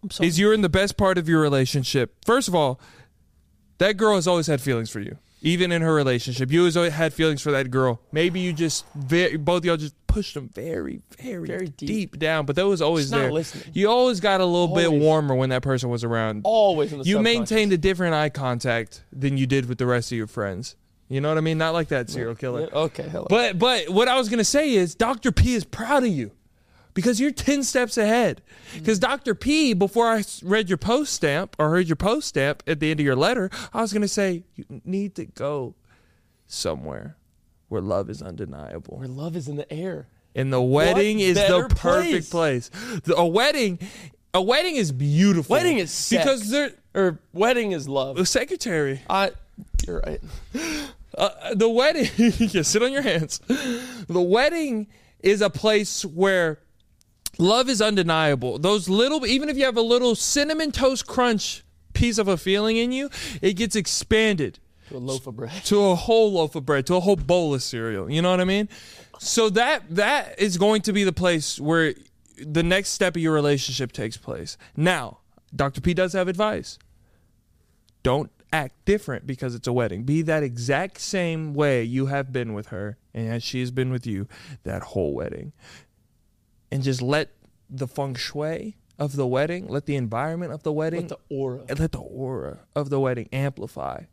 sorry. is you're in the best part of your relationship. First of all, that girl has always had feelings for you. Even in her relationship, you always had feelings for that girl. Maybe you just, both of y'all just pushed them very, very, Very deep down, but that was always Just not there. listening. You always got a little bit Always. warmer when that person was around. Always in the You subconscious. maintained a different eye contact than you did with the rest of your friends. You know what I mean? Not like that serial killer. Yeah, okay, hello. But what I was going to say is Dr. P is proud of you because you're 10 steps ahead. Because Dr. P, before I read your post stamp or heard your post stamp at the end of your letter, I was going to say you need to go somewhere where love is undeniable. Where love is in the air. And the wedding is the better perfect place. A wedding is beautiful. Wedding is sex. Because they're Or wedding is love. the secretary. You're right. The wedding, yeah, sit on your hands. The wedding is a place where love is undeniable. Those little, even if you have a little cinnamon toast crunch piece of a feeling in you, it gets expanded To a loaf of bread. to a whole loaf of bread, to a whole bowl of cereal. You know what I mean? So that is going to be the place where the next step of your relationship takes place. Now, Dr. P does have advice. Don't act different because it's a wedding. Be that exact same way you have been with her and as she has been with you that whole wedding. And just let the feng shui of the wedding, let the environment of the wedding, With the aura. and let the aura of the wedding amplify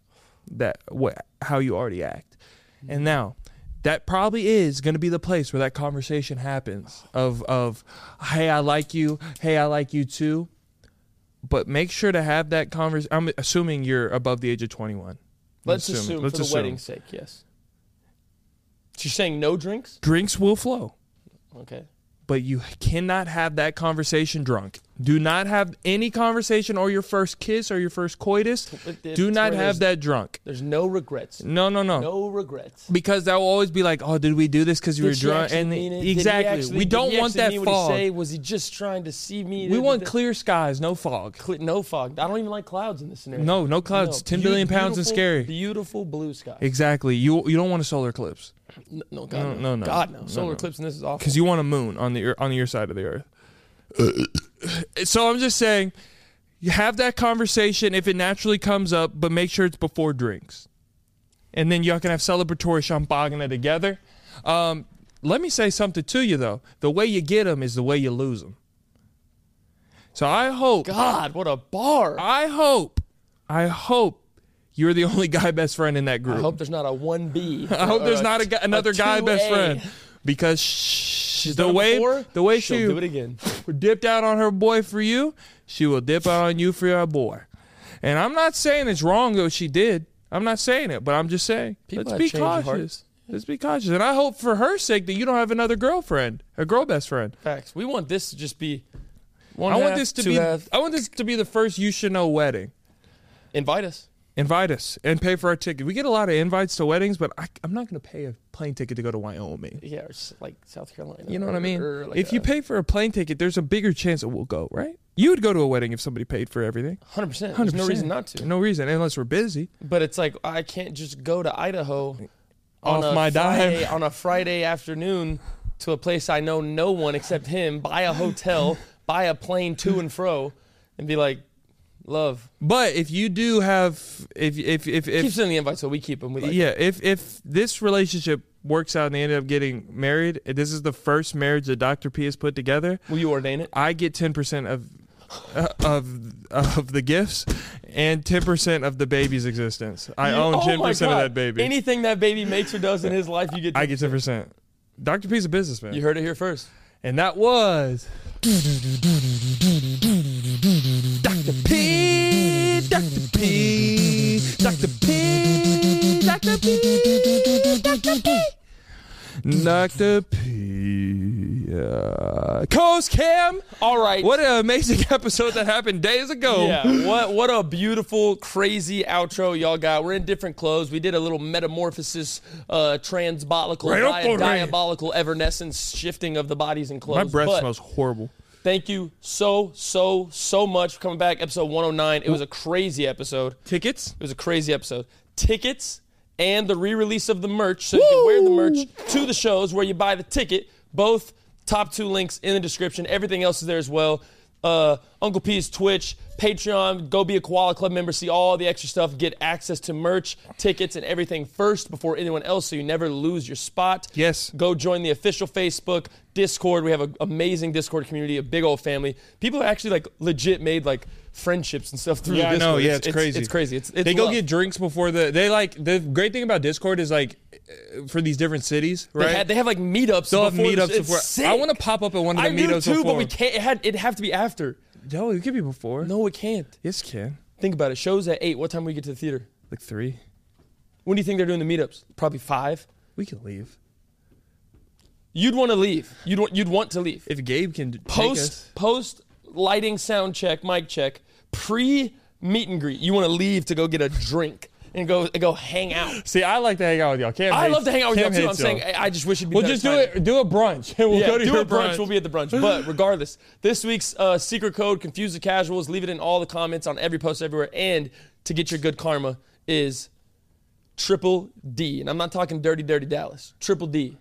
how you already act. And now, that probably is going to be the place where that conversation happens of hey, I like you. Hey, I like you too. But make sure to have that conversation. I'm assuming you're above the age of 21. Let's assume for the wedding's sake, yes. So you're saying no drinks? Drinks will flow, Okay. but you cannot have that conversation drunk. Do not have any conversation or your first kiss or your first coitus. Do not have that drunk. There's no regrets. No. No regrets. Because that will always be like, oh, did we do this because you were Did she drunk? actually And mean it? exactly, we don't want that What fog. he say? Was he just trying to see me? We want clear skies, no fog. no fog. I don't even like clouds in this scenario. No clouds. 10 billion pounds and Beautiful- scary. Beautiful blue sky. Exactly. You don't want a solar eclipse No, God, no. God, no. No, Solar no. eclipse and this is awful. because you want a moon on your side of the earth. So I'm just saying, you have that conversation if it naturally comes up, but make sure it's before drinks, and then y'all can have celebratory champagne together. Let me say something to you though: the way you get them is the way you lose them. So I hope. God, what a bar. I hope you're the only guy best friend in that group. I hope there's not a 1B. I hope there's not another guy best 2A. friend, because the done it way before, she she'll do it again. dipped out on her boy for you, she will dip out on you for your boy. And I'm not saying it's wrong what she did. I'm not saying it, but I'm just saying People let's have be changed hearts. cautious. Let's be cautious, and I hope for her sake that you don't have another girlfriend, a girl best friend. Facts. We want this to just be I want this to be. have. I want this to be the first you should know wedding. Invite us. Invite us and pay for our ticket. We get a lot of invites to weddings, but I'm not going to pay a plane ticket to go to Wyoming. Yeah, or like South Carolina. You know what I mean? Or like If you pay for a plane ticket, there's a bigger chance that we'll go, right? You would go to a wedding if somebody paid for everything. 100%. There's no reason not to. No reason, unless we're busy. But it's like I can't just go to Idaho Off on a my Friday, dime. on a Friday afternoon to a place I know no one except him, buy a hotel, buy a plane to and fro, and be like, love. But if you do have, if Keep sending the invite so we keep them. We like yeah, if this relationship works out and they end up getting married, this is the first marriage that Dr. P has put together. Will you ordain it? I get 10% of the gifts and 10% of the baby's existence. I own Oh 10% my of God. that baby. Anything that baby makes or does in his life, you get 10%. I get 10%. Dr. P's a businessman. You heard it here first. And that was Dr. P, Dr. P, Dr. P, Dr. P, Dr. P, Dr. P. Coast Cam. All right. What an amazing episode that happened days ago. Yeah, what a beautiful, crazy outro y'all got. We're in different clothes. We did a little metamorphosis, transbolical, diabolical evanescence shifting of the bodies and clothes. My breath But smells horrible. thank you so much for coming back. Episode 109. It was a crazy episode. Tickets? It was a crazy episode. Tickets and the re-release of the merch, so you can wear the merch to the shows where you buy the ticket. Both top 2 links in the description. Everything else is there as well. Uncle P's Twitch, Patreon. Go be a Koala Club member. See all the extra stuff. Get access to merch, tickets, and everything first before anyone else, so you never lose your spot. Yes. Go join the official Facebook, Discord. We have an amazing Discord community, a big old family. People are actually like legit made like friendships and stuff through Yeah, I Discord. know. Yeah, it's crazy. It's crazy. It's They go love. get drinks before the great thing about Discord is like for these different cities, right? They have like meetups. They'll have before the- meetups it's before. sick. I want to pop up at one of the I meetups do too, before. but we can't. It'd have to be after. No, it could be before. No, it can't. Yes, it can. Think about it. Shows at 8. What time do we get to the theater? Like 3. When do you think they're doing the meetups? Probably 5. We can leave You'd want to leave. You'd want to leave. if Gabe can take us. Post lighting, sound check, mic check, pre meet and greet. You want to leave to go get a drink and go hang out. See, I like to hang out with y'all. Cam I hates- love to hang out with Cam y'all too. I'm hates saying y'all. I just wish it'd be We'll better just do timing. it. Do a brunch. And we'll Yeah, go to do your a brunch. We'll be at the brunch. But regardless, this week's secret code, Confuse the Casuals. Leave it in all the comments on every post everywhere. And to get your good karma is Triple D. And I'm not talking dirty Dallas. Triple D.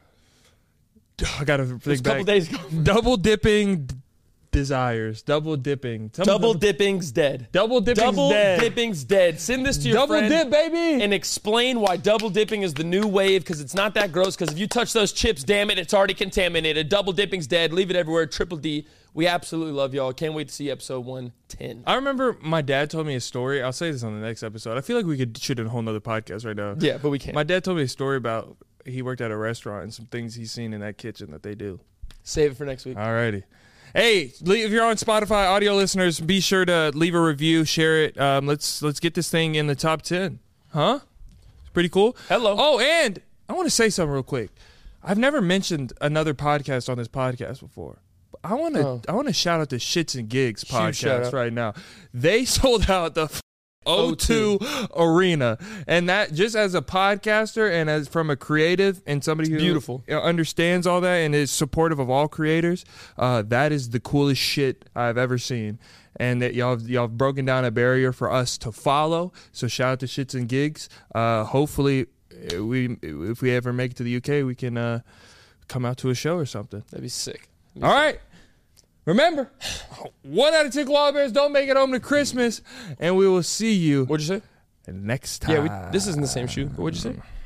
I got to It was think a couple back. days ago. Double dipping desires. Double dipping. Double dipping's dead. Double dipping's Double dead. dipping's dead. Send this to your Double friend dip, baby. and explain why double dipping is the new wave, because it's not that gross. Because if you touch those chips, damn it, it's already contaminated. Double dipping's dead. Leave it everywhere. Triple D. We absolutely love y'all. Can't wait to see episode 110. I remember my dad told me a story. I'll say this on the next episode. I feel like we could shoot a whole nother podcast right now. Yeah, but we can't. My dad told me a story about he worked at a restaurant and some things he's seen in that kitchen that they do. Save it for next week. Alrighty. Hey, if you're on Spotify, audio listeners, be sure to leave a review, share it. Let's get this thing in the top 10. Huh? It's pretty cool. Hello. Oh, and I want to say something real quick. I've never mentioned another podcast on this podcast before. I want to shout out the Shits and Gigs Huge shout podcast out. right now. They sold out the O2 Arena, and that just as a podcaster and as from a creative and somebody who beautiful. understands all that and is supportive of all creators, that is the coolest shit I've ever seen. And that y'all have broken down a barrier for us to follow. So shout out to Shits and Gigs. Hopefully, if we ever make it to the UK, we can come out to a show or something. That'd be sick. All right. Remember, 1 out of 10 koala bears don't make it home to Christmas, and we will see you What'd you say? next time. Yeah, this isn't the same shoe. But what'd you say?